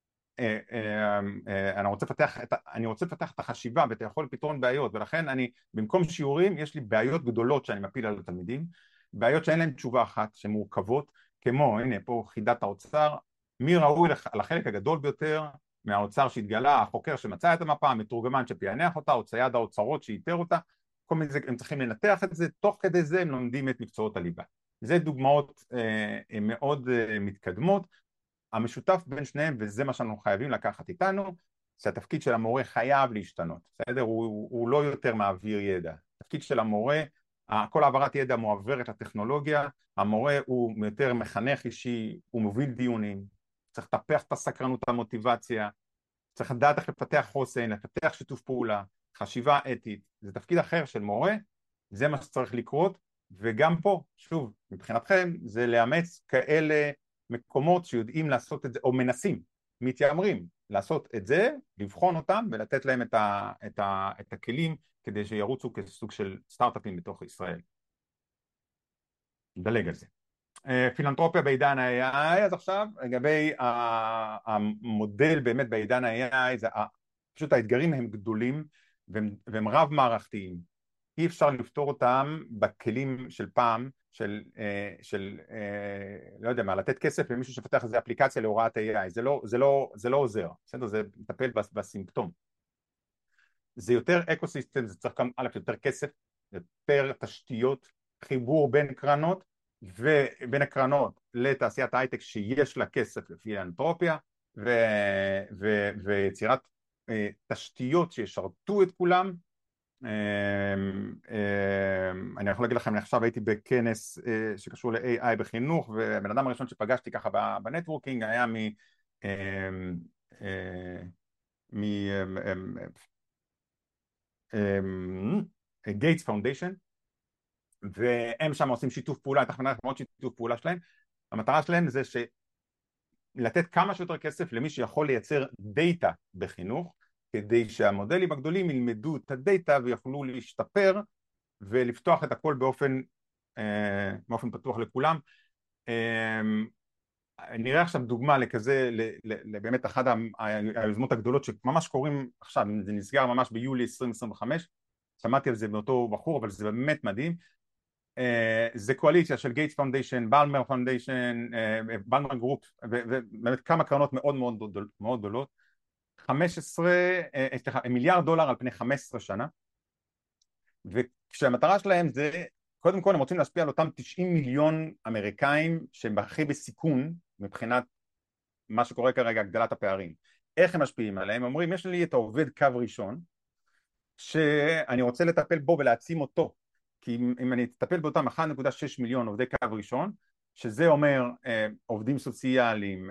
אני רוצה לפתח את החשיבה ואת היכולת פתרון בעיות, ולכן במקום שיעורים יש לי בעיות גדולות שאני מפיל על התלמידים, בעיות שאין להם תשובה אחת, שמורכבות, כמו הנה פה חידת האוצר, מי ראוי לחלק הגדול ביותר מהאוצר שהתגלה, החוקר שמצא את המפה, המתורגמן שפענח אותה, או צייד האוצרות שאיתר אותה, כל מיני זה, הם צריכים לנתח את זה, תוך כדי זה הם לומדים את מקצועות הליבה. זה דוגמאות מאוד מתקדמות. המשותף בין שניהם, וזה מה שאנחנו חייבים לקחת איתנו, שהתפקיד של המורה חייב להשתנות, בסדר? הוא לא יותר מעביר ידע. התפקיד של המורה, כל העברת ידע מועברת לטכנולוגיה, המורה הוא יותר מחנך אישי, הוא מוביל דיונים, צריך לטפח את הסקרנות, המוטיבציה, צריך לדעת איך לפתח חוסן, לפתח שיתוף פעולה, חשיבה אתית, זה תפקיד אחר של מורה, זה מה שצריך לקרות, וגם פה, שוב, מבחינתכם, זה לאמץ כאלה מקומות שיודעים לעשות את זה, או מנסים, מתיימרים לעשות את זה, לבחון אותם ולתת להם את הכלים כדי שירוצו כסוג של סטארט-אפים בתוך ישראל. נדלג על זה. פילנתרופיה בעידן ה-AI, אז עכשיו לגבי המודל באמת בעידן ה-AI, פשוט האתגרים הם גדולים והם רב מערכתיים, אי אפשר לפתור אותם בכלים של פעם, לא יודע מה, לתת כסף למישהו שפתח איזו אפליקציה להוראת AI, זה לא עוזר, בסדר? זה מטפל בסימפטום. זה יותר אקוסיסטם, זה צריך גם יותר כסף, יותר תשתיות, חיבור בין קרנות, ובין הקרנות לתעשיית ההייטק שיש לה כסף לפילנתרופיה, ויצירת תשתיות שישרתו את כולם. אני יכול להגיד לכם, אני עכשיו הייתי בכנס שקשור ל-AI בחינוך, והבן אדם הראשון שפגשתי ככה בנטוורקינג היה גייטס פאונדיישן, והם שם עושים שיתוף פעולה, תכף נראה מאוד שיתוף פעולה שלהם. המטרה שלהם זה לתת כמה שיותר כסף למי שיכול לייצר דאטה בחינוך, כדי שהמודלים הגדולים ילמדו את הדאטה ויוכלו להשתפר ולפתוח את הכל באופן פתוח לכולם. נראה עכשיו דוגמה לכזה, באמת אחת היוזמות הגדולות שממש קוראים עכשיו, זה נסגר ממש ביולי 2025, שמעתי על זה מאותו בחור, אבל זה באמת מדהים. זה קואליציה של גייטס פאונדיישן, בלמר פאונדיישן, בלמר גרופ, ובאמת כמה קרנות מאוד מאוד גדולות, מיליארד דולר על פני 15 שנה, וכשהמטרה שלהם זה, קודם כל הם רוצים להשפיע על אותם 90 מיליון אמריקאים שהם הכי בסיכון מבחינת מה שקורה כרגע, הגדלת הפערים. איך הם משפיעים עליהם? הם אומרים, יש לי את העובד קו ראשון, שאני רוצה לטפל בו ולהעצים אותו, כי אם אני אטפל באותם 1.6 מיליון עובדי קו ראשון, שזה אומר עובדים סוציאליים,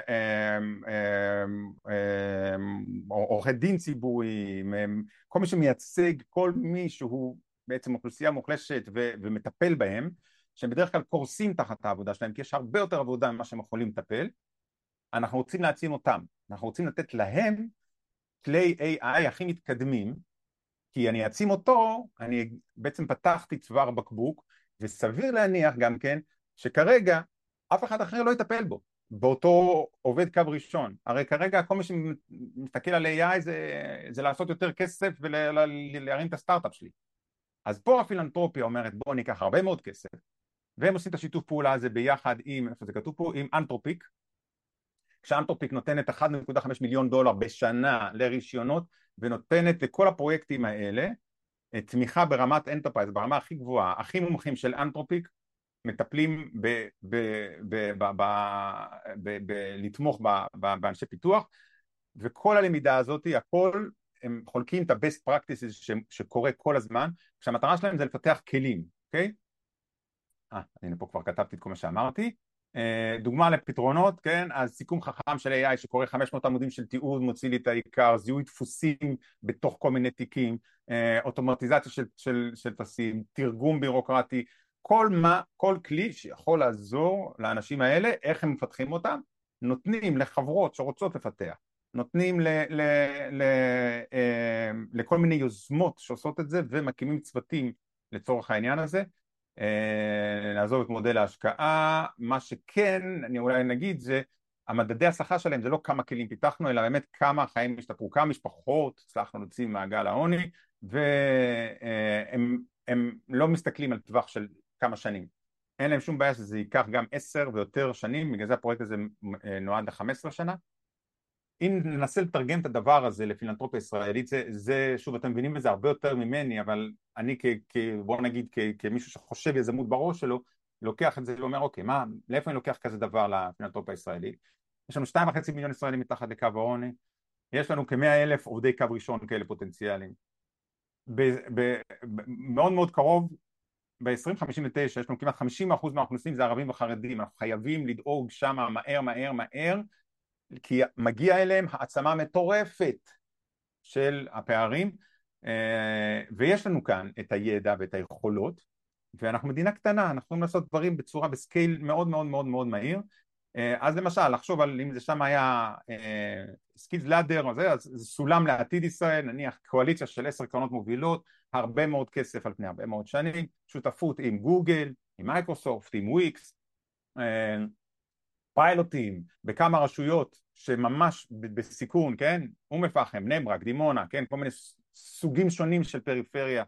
עורכי דין ציבוריים, כל מי שמייצג, כל מי שהוא בעצם אוכלוסייה מוחלשת ומטפל בהם, שהם בדרך כלל קורסים תחת העבודה שלהם, כי יש הרבה יותר עבודה ממה שהם יכולים לטפל, אנחנו רוצים להעצים אותם, אנחנו רוצים לתת להם כלי AI הכי מתקדמים, כי אני אעצים אותו, אני בעצם פתחתי צוואר בקבוק, וסביר להניח גם כן, שכרגע אף אחד אחר לא יטפל בו, באותו עובד קו ראשון. הרי כרגע כל מי שמסתכל על AI זה לעשות יותר כסף ולהרים את הסטארט-אפ שלי. אז פה הפילנתרופיה אומרת, בואו ניקח הרבה מאוד כסף, והם עושים את השיתוף פעולה הזה ביחד עם, איפה זה כתוב פה, עם אנתרופיק, כשאנתרופיק נותנת 1.5 מיליון דולר בשנה לרישיונות, ונותנת לכל הפרויקטים האלה תמיכה ברמת אנטרפרייז, ברמה הכי גבוהה, הכי מומחים של אנתרופיק, מטפלים לתמוך באנשי פיתוח, וכל הלמידה הזאת, הכל, הם חולקים את ה-best practices שקורה כל הזמן, כשהמטרה שלהם זה לפתח כלים, אוקיי? הנה פה כבר כתבתי את כל מה שאמרתי. דוגמה לפתרונות, כן? אז סיכום חכם של AI שקורא 500 עמודים של תיעוד, מוציא לי את העיקר, זיהוי דפוסים בתוך כל מיני תיקים, אוטומטיזציה של טפסים, תרגום בירוקרטי, כל כלי שיכול לעזור לאנשים האלה, איך הם מפתחים אותם, נותנים לחברות שרוצות לפתח, נותנים לכל מיני יוזמות שעושות את זה, ומקימים צוותים לצורך העניין הזה, נעזוב את מודל ההשקעה. מה שכן, אני אולי נגיד, זה המדדי השכר שלהם, זה לא כמה כלים פיתחנו, אלא באמת כמה החיים השתפרו, כמה משפחות הצלחנו להוציא מעגל העוני, והם לא מסתכלים על טווח של כמה שנים, אין להם שום בעיה שזה ייקח גם 10 ויותר שנים, בגלל זה הפרויקט הזה נועד ל-15 שנה. אם ננסה לתרגם את הדבר הזה לפילנתרופיה ישראלית, זה שוב, אתם מבינים בזה הרבה יותר ממני, אבל אני בוא נגיד כמישהו שחושב יזמות בראש שלו, לוקח את זה ואומר, אוקיי, לאיפה אני לוקח כזה דבר לפילנתרופיה הישראלית? יש לנו 2.5 מיליון ישראלים מתחת לקו העוני, יש לנו כ100,000 עובדי קו ראשון כאלה פוטנציאליים. מאוד מאוד קרוב, ב-2059 יש לנו כמעט 50% מהאוכלוסין זה ערבים וחרדים, אנחנו חייבים לדאוג שם מהר מהר מהר, כי מגיע אליהם העצמה מטורפת של הפערים, ויש לנו כאן את הידע ואת היכולות, ואנחנו מדינה קטנה, אנחנו יכולים לעשות דברים בסקייל מאוד מאוד מאוד מאוד מהיר. אז למשל, לחשוב על אם זה שם היה סקילס לאדר, אז זה סולם לעתיד ישראל, נניח קואליציה של 10 קרנות מובילות, הרבה מאוד כסף על פני הרבה מאוד שנים, שותפות עם גוגל, עם מייקרוסופט, עם וויקס, פיילוטים בכמה רשויות שממש בסיכון, כן? אום אל-פחם, בני ברק, דימונה, כן? כל מיני סוגים שונים של פריפריה,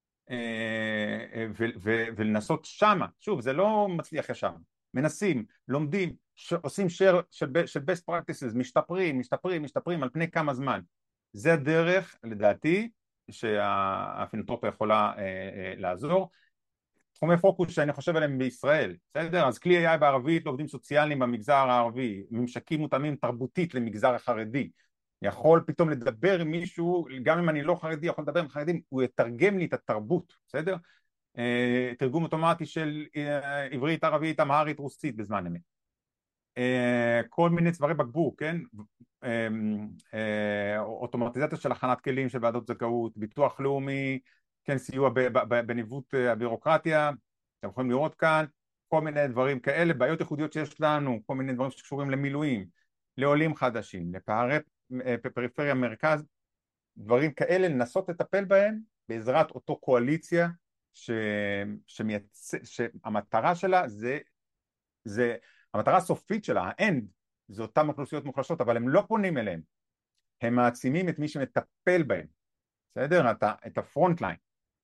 ולנסות שמה, שוב, זה לא מצליח ישר, מנסים, לומדים, עושים share של best practices, משתפרים על פני כמה זמן. זה הדרך, לדעתי, שהפילנתרופיה יכולה לעזור. תחומי פוקוס שאני חושב עליהם בישראל, בסדר? אז כלי AI בערבית לעובדים סוציאליים במגזר הערבי, ממשקים מותאמים תרבותית למגזר החרדי, יכול פתאום לדבר עם מישהו, גם אם אני לא חרדי, יכול לדבר עם חרדים, הוא יתרגם לי את התרבות, בסדר? תרגום אוטומטי של עברית, ערבית, אמהרית, רוסית בזמן אמת. כל מיני צווארי בקבוק, כן? אוטומטיזציה של הכנת כלים של ועדות זכאות, ביטוח לאומי, כן, סיוע בניווט הבירוקרטיה, אתם יכולים לראות כאן, כל מיני דברים כאלה, בעיות ייחודיות שיש לנו, כל מיני דברים שקשורים למילואים, לעולים חדשים, לפערי פריפריה מרכז, דברים כאלה, לנסות לטפל בהם בעזרת אותו קואליציה שהמטרה שלה זה המטרה הסופית שלה, האנד, זה אותם אוכלוסיות מוחלשות, אבל הם לא פונים אליהם, הם מעצימים את מי שמטפל בהם, בסדר? את הפרונט ליין.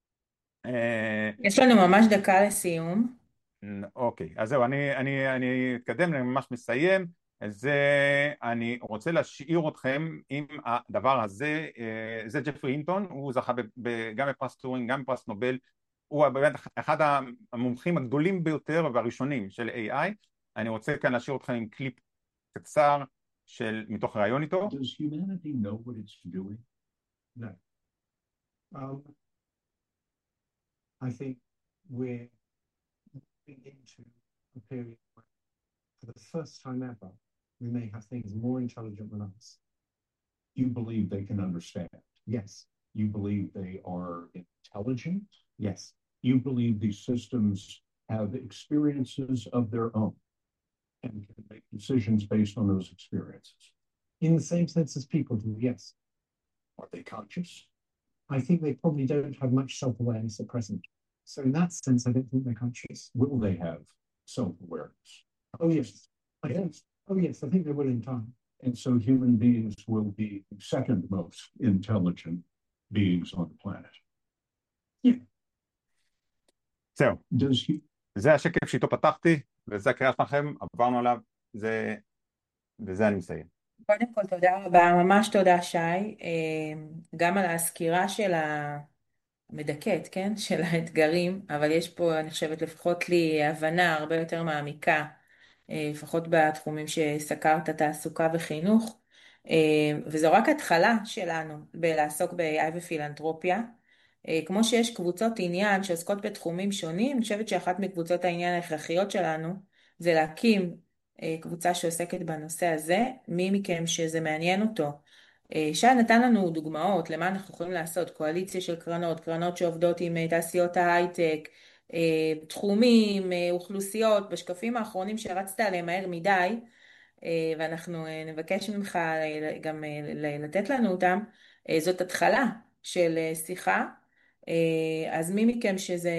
יש לנו ממש דקה לסיום. אוקיי, אז זהו, אני אתקדם, אני ממש מסיים. אז אני רוצה להשאיר אתכם עם הדבר הזה. זה ג'פרי הינטון, הוא זכה גם בפרס טורינג, גם בפרס נובל, הוא באמת אחד המומחים הגדולים ביותר והראשונים של AI. אני רוצה כאן להשאיר אתכם עם קליפ קצר מתוך ראיון איתו. Does humanity know what it's doing? No. I think we're moving into a period where, for the first time ever, we may have things more intelligent than us. You believe they can understand? Yes. You believe they are intelligent? Yes. You believe these systems have experiences of their own and can make decisions based on those experiences? In the same sense as people do, yes. Are they conscious? I think they probably don't have much self-awareness at present. So in that sense, I don't think they're conscious. Will they have self-awareness? Oh, yes. I think they will in time. And so human beings will be the second most intelligent beings on the planet. Yeah. זהו, Does he? זה השקף שאיתו פתחתי, וזה הקריאה שלכם, עברנו עליו, וזה אני מסיים. קודם כל תודה רבה, ממש תודה שי, גם על הסקירה של המדכאת, כן? של האתגרים, אבל יש פה, אני חושבת, לפחות לי הבנה הרבה יותר מעמיקה, לפחות בתחומים שסקרת, תעסוקה וחינוך, וזו רק התחלה שלנו בלעסוק ב-AI ופילנתרופיה. כמו שיש קבוצות עניין שעוסקות בתחומים שונים, אני חושבת שאחת מקבוצות העניין ההכרחיות שלנו זה להקים קבוצה שעוסקת בנושא הזה. מי מכם שזה מעניין אותו, שי נתן לנו דוגמאות למה אנחנו יכולים לעשות, קואליציה של קרנות שעובדות עם תעשיות ההייטק, תחומים, אוכלוסיות, בשקפים האחרונים שרצת עליהם מהר מדי, ואנחנו נבקש ממך גם לתת לנו אותם. זאת התחלה של שיחה, אז מי מכם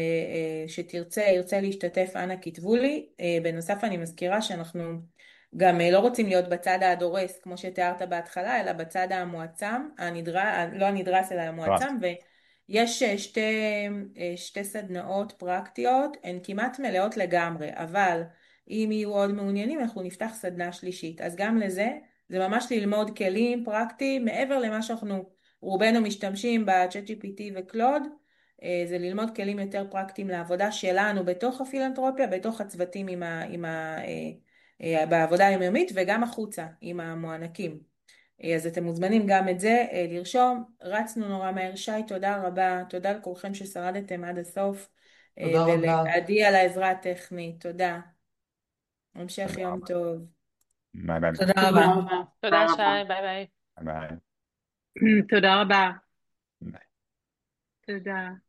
ירצה להשתתף, אנא כתבו לי. בנוסף אני מזכירה שאנחנו גם לא רוצים להיות בצד הדורס כמו שתיארת בהתחלה, אלא בצד המועצם, לא הנדרס אלא המועצם, יש שתי סדנאות פרקטיות, הן כמעט מלאות לגמרי, אבל אם יהיו עוד מעוניינים אנחנו נפתח סדנה שלישית. אז גם לזה, זה ממש ללמוד כלים פרקטיים, מעבר למה שאנחנו רובנו משתמשים ב-ChatGPT וקלוד, זה ללמוד כלים יותר פרקטיים לעבודה שלנו בתוך הפילנתרופיה, בתוך הצוותים בעבודה היומיומית וגם החוצה עם המוענקים. אז אתם מוזמנים גם את זה לרשום. רצנו נורא מהר. שי, תודה רבה. תודה לכולכם ששרדתם עד הסוף. תודה רבה. ולעדי על העזרה הטכנית. תודה. המשך תודה יום רבה. טוב. ביי ביי. תודה תודה רבה. רבה. תודה שי, ביי ביי. ביי. תודה רבה. ביי. תודה.